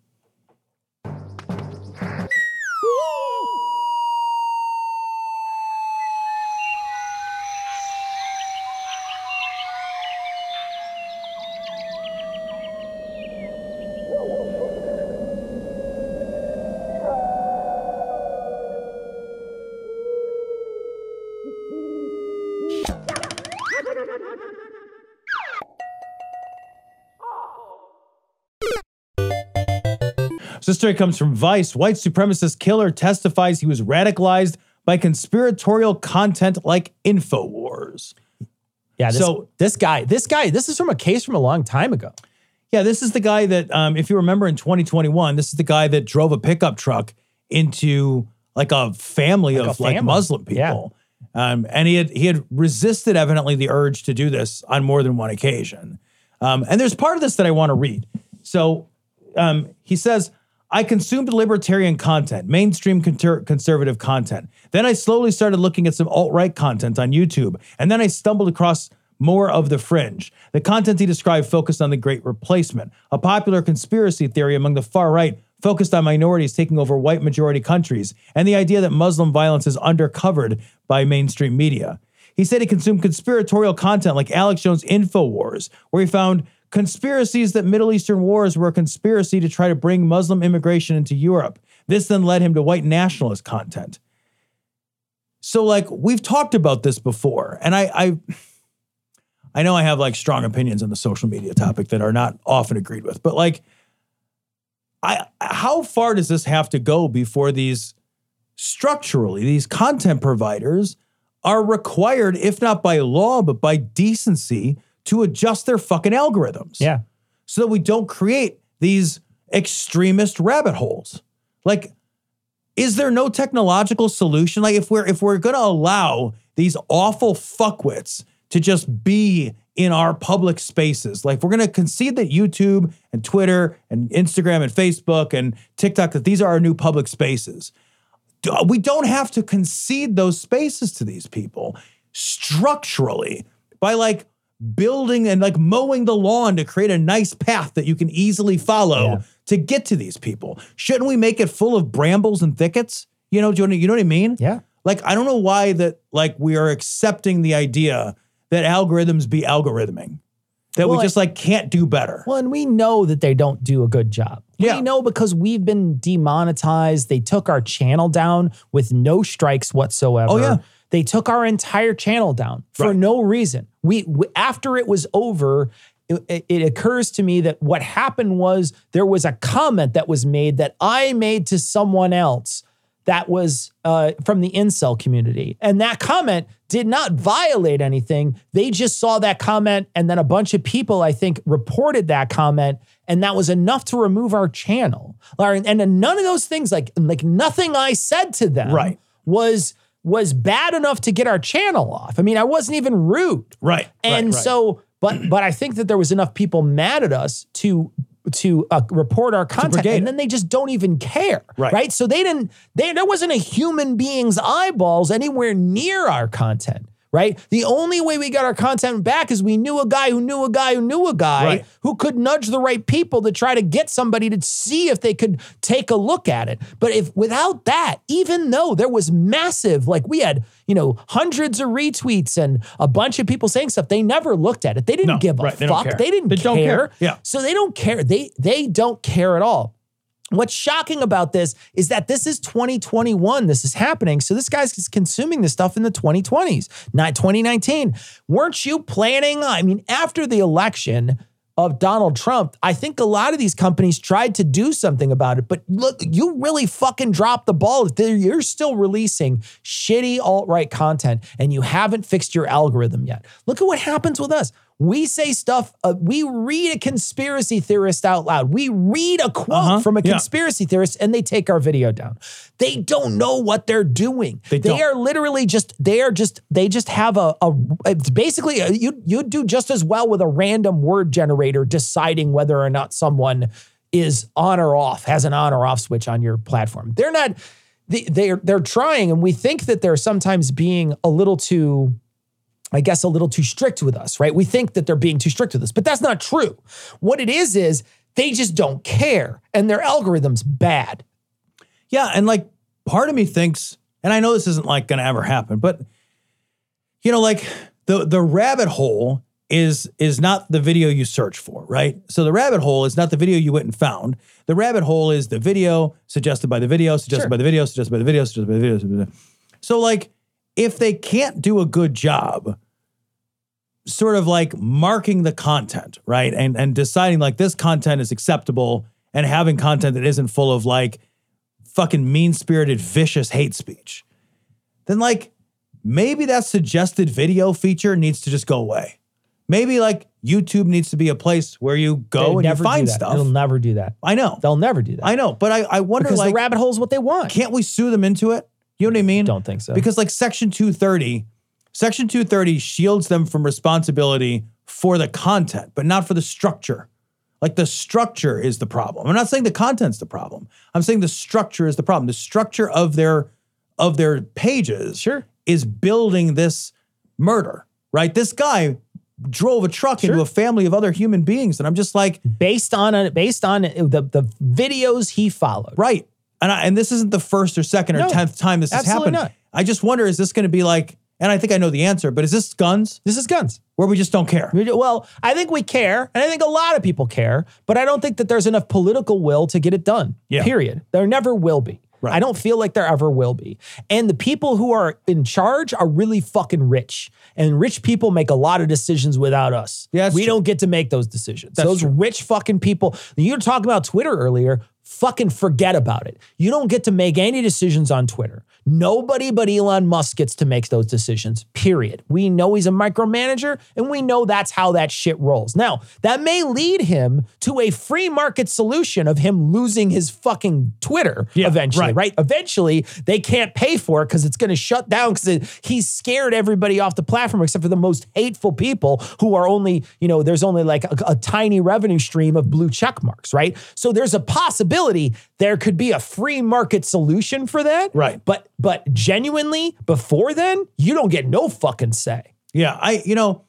So this story comes from Vice. White supremacist killer testifies he was radicalized by conspiratorial content like InfoWars. Yeah, this, so this guy, this guy, this is from a case from a long time ago. Yeah, this is the guy that, um, if you remember in twenty twenty-one, this is the guy that drove a pickup truck into like a family Like of a like family. Muslim people. Um, and he had he had resisted evidently the urge to do this on more than one occasion. Um, and there's part of this that I want to read. So um, he says, I consumed libertarian content, mainstream conter- conservative content. Then I slowly started looking at some alt-right content on YouTube. And then I stumbled across more of the fringe. The content he described focused on the Great Replacement, a popular conspiracy theory among the far right focused on minorities taking over white majority countries, and the idea that Muslim violence is undercovered by mainstream media. He said he consumed conspiratorial content like Alex Jones' InfoWars, where he found conspiracies that Middle Eastern wars were a conspiracy to try to bring Muslim immigration into Europe. This then led him to white nationalist content. So, like, we've talked about this before, and I, I, I know I have, like, strong opinions on the social media topic that are not often agreed with, but, like, I, how far does this have to go before these, structurally, these content providers are required, if not by law, but by decency, to adjust their fucking algorithms? Yeah. So that we don't create these extremist rabbit holes. Like, is there no technological solution? Like, if we're if we're gonna allow these awful fuckwits to just be in our public spaces, like we're gonna concede that YouTube and Twitter and Instagram and Facebook and TikTok, that these are our new public spaces. We don't have to concede those spaces to these people structurally by like building and like mowing the lawn to create a nice path that you can easily follow Yeah. to get to these people. Shouldn't we make it full of brambles and thickets? You know, do you know, you know what I mean? Yeah. Like, I don't know why that, like, we are accepting the idea that algorithms be algorithming, that Well, we just like can't do better. Well, and we know that they don't do a good job. Yeah. We know because we've been demonetized. They took our channel down with no strikes whatsoever. Oh, yeah. They took our entire channel down for Right. no reason. We, we after it was over, it, it, it occurs to me that what happened was there was a comment that was made that I made to someone else that was uh, from the incel community. And that comment did not violate anything. They just saw that comment, and then a bunch of people, I think, reported that comment, and that was enough to remove our channel. And none of those things, like, like nothing I said to them Right. was was bad enough to get our channel off. I mean, I wasn't even rude. Right. And right, right. so, but but I think that there was enough people mad at us to to uh, report our content, brigade and it. then they just don't even care, Right. right? So they didn't. They, there wasn't a human being's eyeballs anywhere near our content, right? The only way we got our content back is we knew a guy who knew a guy who knew a guy Right. who could nudge the right people to try to get somebody to see if they could take a look at it. But if without that, even though there was massive, like we had, you know, hundreds of retweets and a bunch of people saying stuff, they never looked at it. They didn't No, give a right, they don't fuck. care. They didn't They care. don't care. Yeah. So they don't care. They they don't care at all. What's shocking about this is that this is twenty twenty-one. This is happening. So this guy's consuming this stuff in the twenty twenties, not twenty nineteen. Weren't you planning? I mean, after the election of Donald Trump, I think a lot of these companies tried to do something about it. But look, you really fucking dropped the ball. If you're still releasing shitty alt-right content and you haven't fixed your algorithm yet. Look at what happens with us. We say stuff, uh, we read a conspiracy theorist out loud. We read a quote Uh-huh, from a yeah. conspiracy theorist and they take our video down. They don't know what they're doing. They They, don't. are literally just, they are just, they just have a, a it's basically, a, you, you do just as well with a random word generator deciding whether or not someone is on or off, has an on or off switch on your platform. They're not, they, they're, they're trying, and we think that they're sometimes being a little too, I guess, a little too strict with us, right? We think that they're being too strict with us, but that's not true. What it is, is they just don't care, and their algorithm's bad. Yeah, and like part of me thinks, and I know this isn't like gonna ever happen, but you know, like the the rabbit hole is is not the video you search for, right? So the rabbit hole is not the video you went and found. The rabbit hole is the video suggested by the video, suggested Sure. by the video, suggested by the video, suggested by the video. Suggested by the video. So like, if they can't do a good job sort of like marking the content, right? And and deciding like this content is acceptable and having content that isn't full of like fucking mean-spirited, vicious hate speech, then like maybe that suggested video feature needs to just go away. Maybe like YouTube needs to be a place where you go They and you never find do that. stuff. It'll never do that. I know. They'll never do that. I know. But I, I wonder because like, the rabbit hole is what they want. can't we sue them into it? You know what I mean? Don't think so. Because like Section two thirty, Section two thirty shields them from responsibility for the content, but not for the structure. Like the structure is the problem. I'm not saying the content's the problem. I'm saying the structure is the problem. The structure of their of their pages Sure. is building this murder, right? This guy drove a truck Sure. into a family of other human beings. And I'm just like, based on a, based on the, the videos he followed. right. And I, and this isn't the first or second or No, tenth time this has absolutely happened. not. I just wonder, is this going to be like, and I think I know the answer, but is this guns This is guns. where we just don't care? We do- Well, I think we care, and I think a lot of people care, but I don't think that there's enough political will to get it done. Yeah. Period. There never will be. Right. I don't feel like there ever will be. And the people who are in charge are really fucking rich. And rich people make a lot of decisions without us. Yeah, that's we true. don't get to make those decisions. That's those true. rich fucking people. You were talking about Twitter earlier. Fucking forget about it. You don't get to make any decisions on Twitter. Nobody but Elon Musk gets to make those decisions, period. We know he's a micromanager, and we know that's how that shit rolls. Now, that may lead him to a free market solution of him losing his fucking Twitter Yeah, eventually, right. right? Eventually, they can't pay for it because it's going to shut down because he's scared everybody off the platform except for the most hateful people who are only, you know, there's only like a, a tiny revenue stream of blue check marks, right? So there's a possibility there could be a free market solution for that. Right. But but genuinely, before then, you don't get no fucking say. Yeah, I, you know,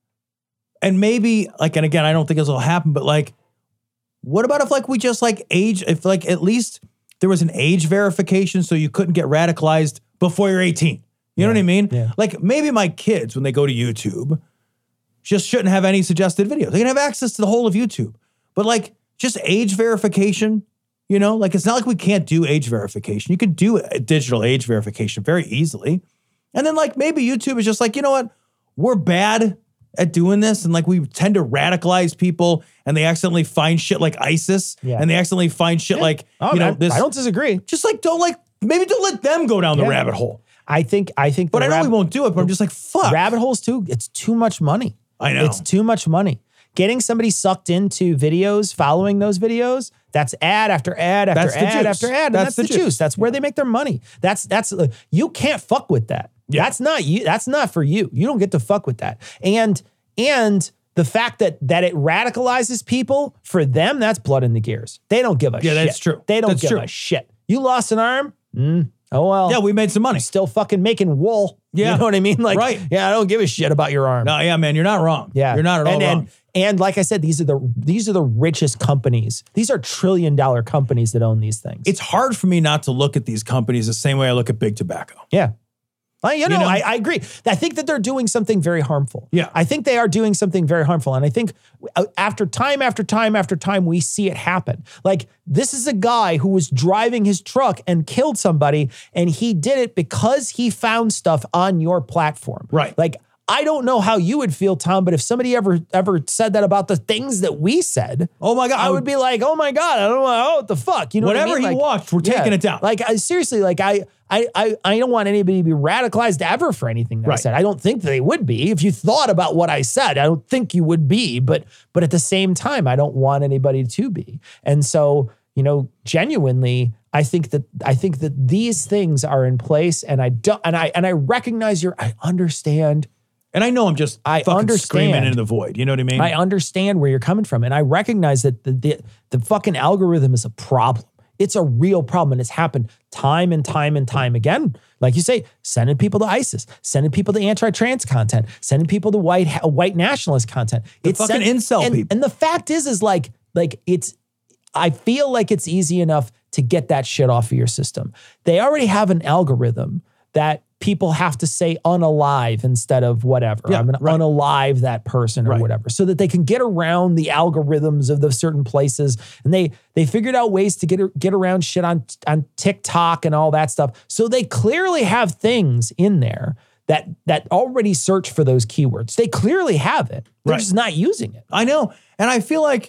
and maybe like, and again, I don't think this will happen, but like, what about if like we just like age, if like at least there was an age verification so you couldn't get radicalized before you're eighteen. You know what I mean? Yeah. Like maybe my kids, when they go to YouTube, just shouldn't have any suggested videos. They can have access to the whole of YouTube, but like just age verification. You know, like it's not like we can't do age verification. You could do a digital age verification very easily. And then like maybe YouTube is just like, you know what? We're bad at doing this. And like we tend to radicalize people and they accidentally find shit like ISIS. Yeah. And they accidentally find shit like, Oh, you know, I, this. I don't disagree. Just like, don't like, maybe don't let them go down the Yeah. rabbit hole. I think I think But the I know rab- we won't do it, but I'm just like, fuck. rabbit holes too. It's too much money. I know. It's too much money. Getting somebody sucked into videos, following those videos, that's ad after ad after That's the ad juice. after ad. And That's that's, the the, juice. juice. That's where they make their money. That's that's uh, you can't fuck with that. Yeah. That's not you. That's not for you. You don't get to fuck with that. And and the fact that that it radicalizes people, for them, that's blood in the gears. They don't give a Yeah, shit. that's true. They don't That's give true. a shit. You lost an arm? Mm, oh well. Yeah, we made some money. Still fucking making wool. Yeah. You know what I mean? Like, Right. yeah, I don't give a shit about your arm. No, yeah, man, you're not wrong. Yeah. You're not at all and, wrong. And, and like I said, these are the these are the richest companies. These are trillion dollar companies that own these things. It's hard for me not to look at these companies the same way I look at big tobacco. yeah. I, you know, know? I, I agree. I think that they're doing something very harmful. Yeah. I think they are doing something very harmful. And I think after time after time after time, we see it happen. Like, this is a guy who was driving his truck and killed somebody, and he did it because he found stuff on your platform. Right. Like, I don't know how you would feel, Tom, but if somebody ever ever said that about the things that we said, Oh my God. I would be like, oh my God, I don't know, oh, what the fuck? You know Whatever what I mean? he Like, watched, we're taking it down. Like, I seriously, like, I, I, I, I don't want anybody to be radicalized ever for anything that I Right. said. I don't think they would be. If you thought about what I said, I don't think you would be. But, but at the same time, I don't want anybody to be. And so, you know, genuinely, I think that I think that these things are in place, and I don't, and I, and I recognize your, I understand. And I know I'm just I fucking understand. screaming into the void. You know what I mean? I understand where you're coming from, and I recognize that the, the the fucking algorithm is a problem. It's a real problem, and it's happened time and time and time again. Like you say, sending people to ISIS, sending people to anti-trans content, sending people to white white nationalist content. The fucking incel and, people. And the fact is, is like like it's. I feel like it's easy enough to get that shit off of your system. They already have an algorithm that people have to say unalive instead of whatever. Yeah, I'm going to right. unalive that person or Right. whatever, so that they can get around the algorithms of the certain places. And they they figured out ways to get get around shit on on TikTok and all that stuff. So they clearly have things in there that that already search for those keywords. They clearly have it. They're Right. just not using it. I know. And I feel like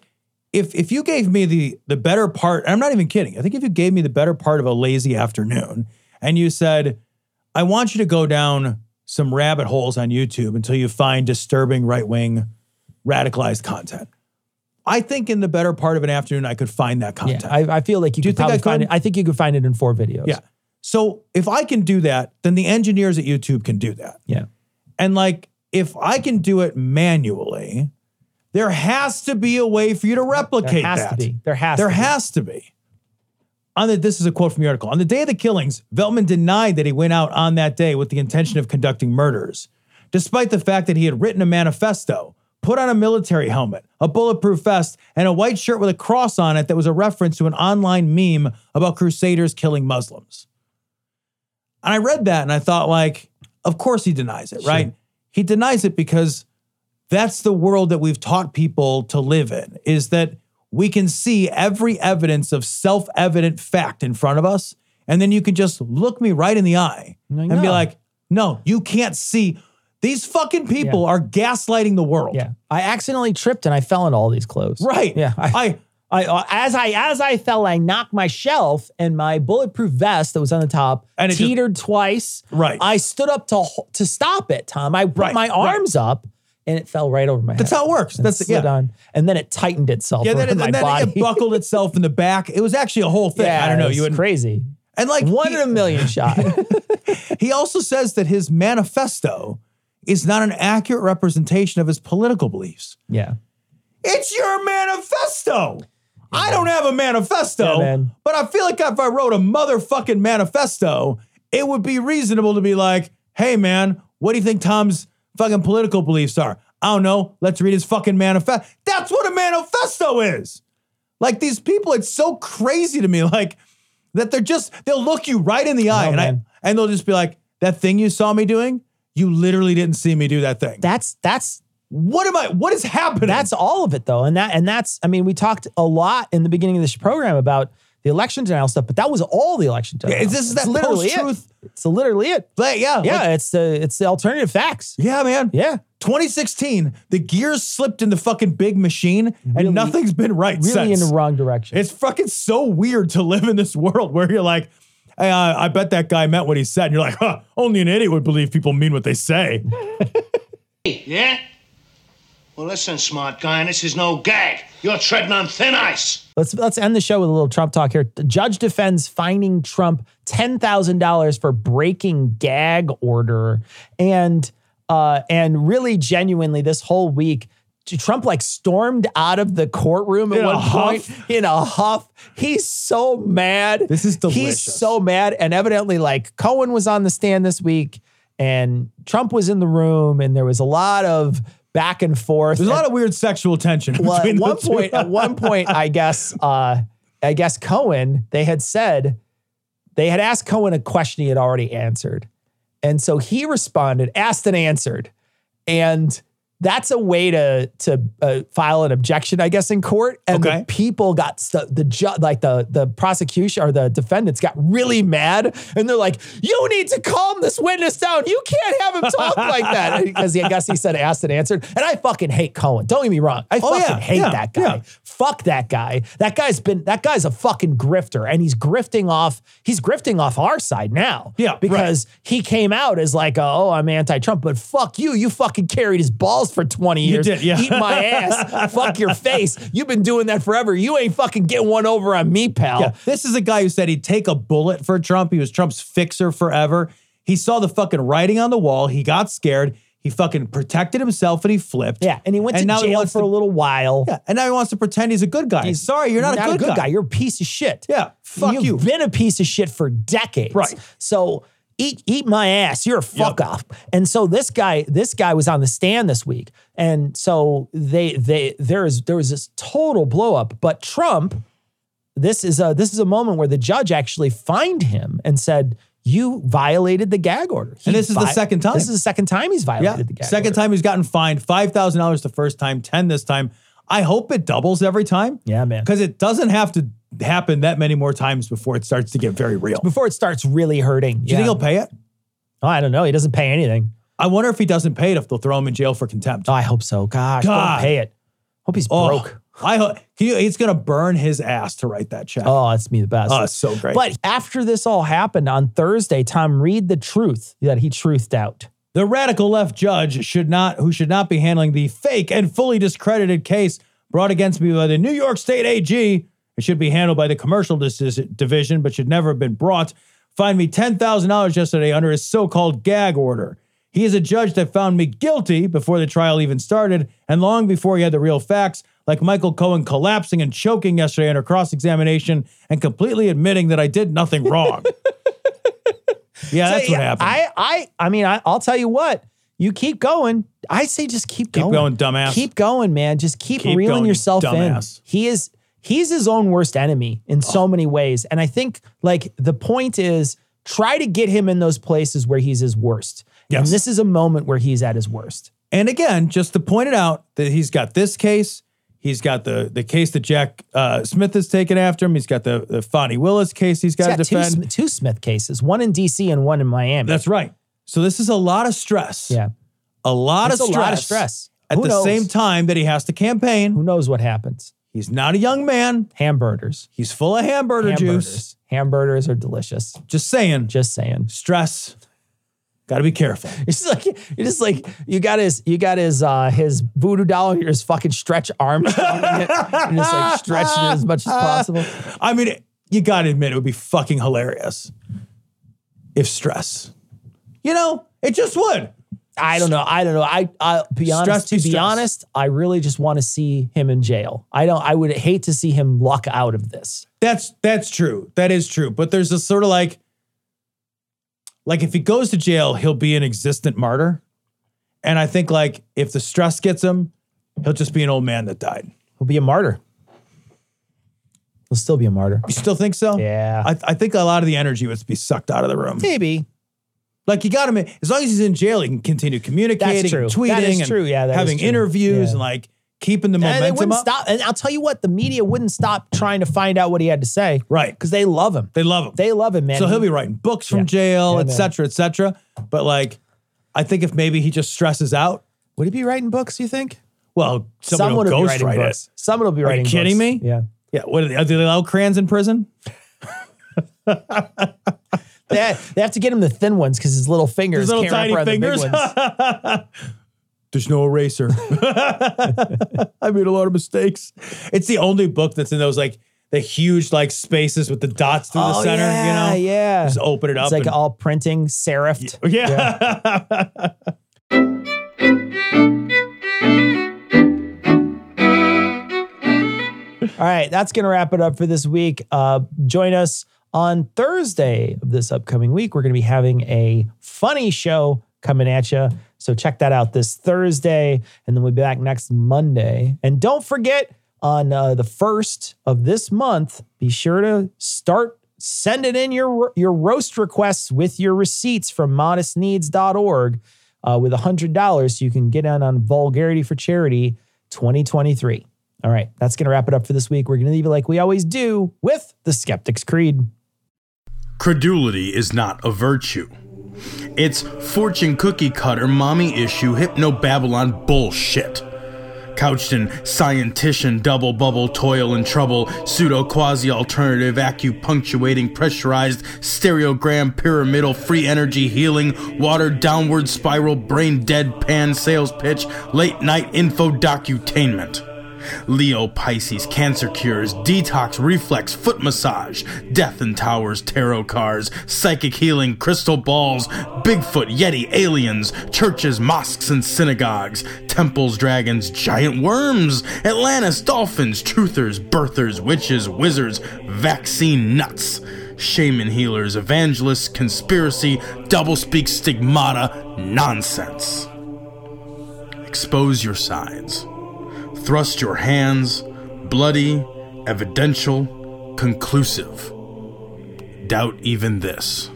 if if you gave me the the better part, and I'm not even kidding, I think if you gave me the better part of a lazy afternoon and you said, I want you to go down some rabbit holes on YouTube until you find disturbing right-wing radicalized content. I think in the better part of an afternoon, I could find that content. Yeah, I, I feel like you Do you could think probably I could? find it. I think you could find it in four videos. Yeah. So if I can do that, then the engineers at YouTube can do that. Yeah. And like, if I can do it manually, there has to be a way for you to replicate There has that. to be. There has There to be. has to be. On the, this is a quote from the article. On the day of the killings, Veltman denied that he went out on that day with the intention of conducting murders, despite the fact that he had written a manifesto, put on a military helmet, a bulletproof vest, and a white shirt with a cross on it that was a reference to an online meme about crusaders killing Muslims. And I read that and I thought, like, of course he denies it, right? Sure. He denies it because that's the world that we've taught people to live in, is that we can see every evidence of self-evident fact in front of us, and then you can just look me right in the eye I and be know. like, no, you can't see. These fucking people Yeah. are gaslighting the world. Yeah. I accidentally tripped and I fell into all these clothes. Right. Yeah. I, I I, uh, as I as I fell, I knocked my shelf and my bulletproof vest that was on the top And it just- teetered twice. Right. I stood up to ho- to stop it, Tom. I put Right, my right. arms up and it fell right over my head. That's how it works. And That's it slid yeah. on, and then it tightened itself Yeah, around then, it, my and then body. it buckled itself in the back. It was actually a whole thing. Yeah, I don't know. it's You wouldn't, crazy. and like One he, in a million shot. he also says that his manifesto is not an accurate representation of his political beliefs. Yeah. It's your manifesto. I don't have a manifesto, Yeah, man. but I feel like if I wrote a motherfucking manifesto, it would be reasonable to be like, hey, man, what do you think Tom's fucking political beliefs are? I don't know. Let's read his fucking manifesto. That's what a manifesto is. Like these people, it's so crazy to me, like that they're just, they'll look you right in the eye and, I, man. and they'll just be like, that thing you saw me doing, you literally didn't see me do that thing. That's that's What am I, what is happening? That's all of it, though. And that and that's, I mean, we talked a lot in the beginning of this program about the election denial stuff, but that was all the election denial. Yeah, this is It's that literally it. post-truth- It's literally it. But yeah. Yeah, like- it's the it's the alternative facts. yeah, man. Yeah. twenty sixteen, the gears slipped in the fucking big machine and Really- nothing's been right Really since. in the wrong direction. It's fucking so weird to live in this world where you're like, hey, I, I bet that guy meant what he said. And you're like, huh, only an idiot would believe people mean what they say. Yeah? Well, listen, smart guy, and this is no gag. You're treading on thin ice. Let's let's end the show with a little Trump talk here. The judge defends fining Trump ten thousand dollars for breaking gag order. And uh, and really genuinely this whole week, Trump like stormed out of the courtroom at In a one point huff? in a huff. He's so mad. This is He's delicious. so mad. And evidently, like Cohen was on the stand this week and Trump was in the room and there was a lot of back and forth. There's a lot of weird sexual tension Well, between at one the two. point, at one point, I guess, uh, I guess Cohen, they had said, they had asked Cohen a question he had already answered. And so he responded, asked and answered. And that's a way to to uh, file an objection, I guess, in court. And Okay. the people got st- the ju- like the the prosecution or the defendants got really mad, and they're like, "You need to calm this witness down. You can't have him talk like that." Because I guess he said asked and answered. And I fucking hate Cohen. Don't get me wrong. I Oh, fucking yeah, hate yeah, that guy. yeah. Fuck that guy. That guy's been that guy's a fucking grifter, and he's grifting off. He's grifting off our side now. Yeah, right. because he came out as like, oh, I'm anti-Trump, but fuck you. You fucking carried his balls for twenty You years. did, yeah. Eat my ass. Fuck your face. You've been doing that forever. You ain't fucking getting one over on me, pal. Yeah, this is a guy who said he'd take a bullet for Trump. He was Trump's fixer forever. He saw the fucking writing on the wall. He got scared. He fucking protected himself and he flipped. Yeah, and he went to now he jail wants for to- a little while. Yeah, and now he wants to pretend he's a good guy. He's- Sorry, you're not, a, good guy. You're a piece of shit. Yeah, fuck You've you. been a piece of shit for decades. Right. So eat eat my ass. You're a fuck Yep. off. And so this guy, this guy was on the stand this week. And so they they there is there was this total blow up. But Trump, this is a this is a moment where the judge actually fined him and said, you violated the gag order. He And this is the vi- second time. This is the second time he's Yeah, violated the gag second order. time he's gotten fined five thousand dollars the first time, ten this time. I hope it doubles every time. Yeah, man. Because it doesn't have to happen that many more times before it starts to get very real. Before it starts really hurting. Do you think he'll pay it? Oh, I don't know. He doesn't pay anything. I wonder if he doesn't pay it, if they'll throw him in jail for contempt. Oh, I hope so. Gosh, God. don't pay it. Hope he's Oh. broke. I hope he, he's going to burn his ass to write that check. Oh, that's me the best. Oh, it's so great. But after this all happened on Thursday, Tom, read the truth that he truthed out. The radical left judge should not, who should not be handling the fake and fully discredited case brought against me by the New York State A G. It should be handled by the commercial dis- division, but should never have been brought. Fined me ten thousand dollars yesterday under his so-called gag order. He is a judge that found me guilty before the trial even started and long before he had the real facts, like Michael Cohen collapsing and choking yesterday under cross-examination and completely admitting that I did nothing wrong. Yeah, that's So, what happened. I, I, I mean, I, I'll tell you what. You keep going. I say just keep going. Keep going, dumbass. Keep going, man. Just keep, Keep reeling going, you yourself in. dumbass. He is he's his own worst enemy in so many ways. And I think like the point is try to get him in those places where he's his worst. Yes. And this is a moment where he's at his worst. And again, just to point it out that he's got this case, he's got the the case that Jack uh, Smith has taken after him. He's got the, the Fonnie Willis case he's got to He's got two, defend. Sm- two Smith cases, one in D C and one in Miami. That's right. So this is a lot of stress. yeah. A lot It's of a stress. lot of stress. At Who the knows? same time that he has to campaign. Who knows what happens? He's not a young man. Hamburgers. He's full of hamburger juice. Hamburgers. Hamburgers are delicious. Just saying. Just saying. Stress. Got to be careful. It's just like you just like you got his you got his uh his voodoo doll and you're just fucking stretch arms on it and just like stretching it as much as possible. I mean, you got to admit it would be fucking hilarious if stress. You know, it just would. I don't know. I don't know. I I'll be honest. Stress To be be stress. honest, I really just want to see him in jail. I don't. I would hate to see him luck out of this. That's that's true. That is true. But there's a sort of like, like if he goes to jail, he'll be an existent martyr. And I think like if the stress gets him, he'll just be an old man that died. He'll be a martyr. He'll still be a martyr. You still think so? Yeah. I, I think a lot of the energy would be sucked out of the room. Maybe. Like you got to make, as long as he's in jail, he can continue communicating, That's true. and tweeting, That is and true. Yeah, that is having true. interviews Yeah. and like keeping the And they momentum wouldn't up. stop. And I'll tell you what, the media wouldn't stop trying to find out what he had to say. Right. Because they love him. They love him. They love him, man. So he'll He- be writing books from Yeah. jail, Yeah, et man. cetera, et cetera. But like, I think if maybe he just stresses out, Would he be writing books, you think? well, someone Someone will will be writing ghostwrite books. it. Someone will be Are you writing books. kidding me? Yeah. Yeah. What are they, are they allow crayons in prison? They have, they have to get him the thin ones because his little fingers His little can't tiny wrap around fingers. the big ones. There's no eraser. I made a lot of mistakes. It's the only book that's in those like the huge like spaces with the dots through the Oh, center. yeah, you know, yeah. Just open it up. It's like and- all printing, serifed. yeah. All right, that's going to wrap it up for this week. Uh, join us on Thursday of this upcoming week. We're going to be having a funny show coming at you. So check that out this Thursday, and then we'll be back next Monday. And don't forget, on uh, the first of this month, be sure to start sending in your, your roast requests with your receipts from modest needs dot org uh, with one hundred dollars so you can get in on Vulgarity for Charity twenty twenty-three. All right, that's going to wrap it up for this week. We're going to leave it like we always do with the Skeptic's Creed. Credulity is not a virtue. It's fortune cookie cutter, mommy issue, hypno Babylon bullshit. Couched in scientician, double bubble, toil and trouble, pseudo quasi alternative, acupunctuating, pressurized, stereogram, pyramidal, free energy healing, watered downward spiral, brain deadpan sales pitch, late night info docutainment. Leo, Pisces, cancer cures, detox, reflex, foot massage, death in towers, tarot cards, psychic healing, crystal balls, Bigfoot, Yeti, aliens, churches, mosques and synagogues, temples, dragons, giant worms, Atlantis, dolphins, truthers, birthers, witches, wizards, vaccine nuts, shaman healers, evangelists, conspiracy, doublespeak, stigmata, nonsense. Expose your sides. Thrust your hands, bloody, evidential, conclusive. Doubt even this.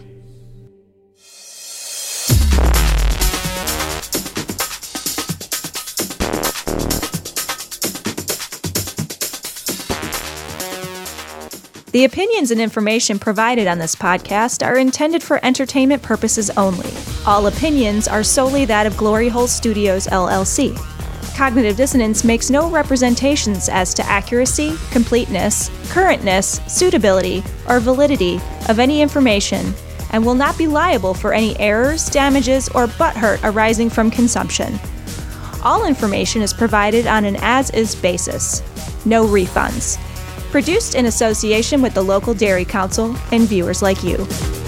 The opinions and information provided on this podcast are intended for entertainment purposes only. All opinions are solely that of Glory Hole Studios, L L C. Cognitive Dissonance makes no representations as to accuracy, completeness, currentness, suitability, or validity of any information, and will not be liable for any errors, damages, or butthurt arising from consumption. All information is provided on an as-is basis. No refunds. Produced in association with the local Dairy Council and viewers like you.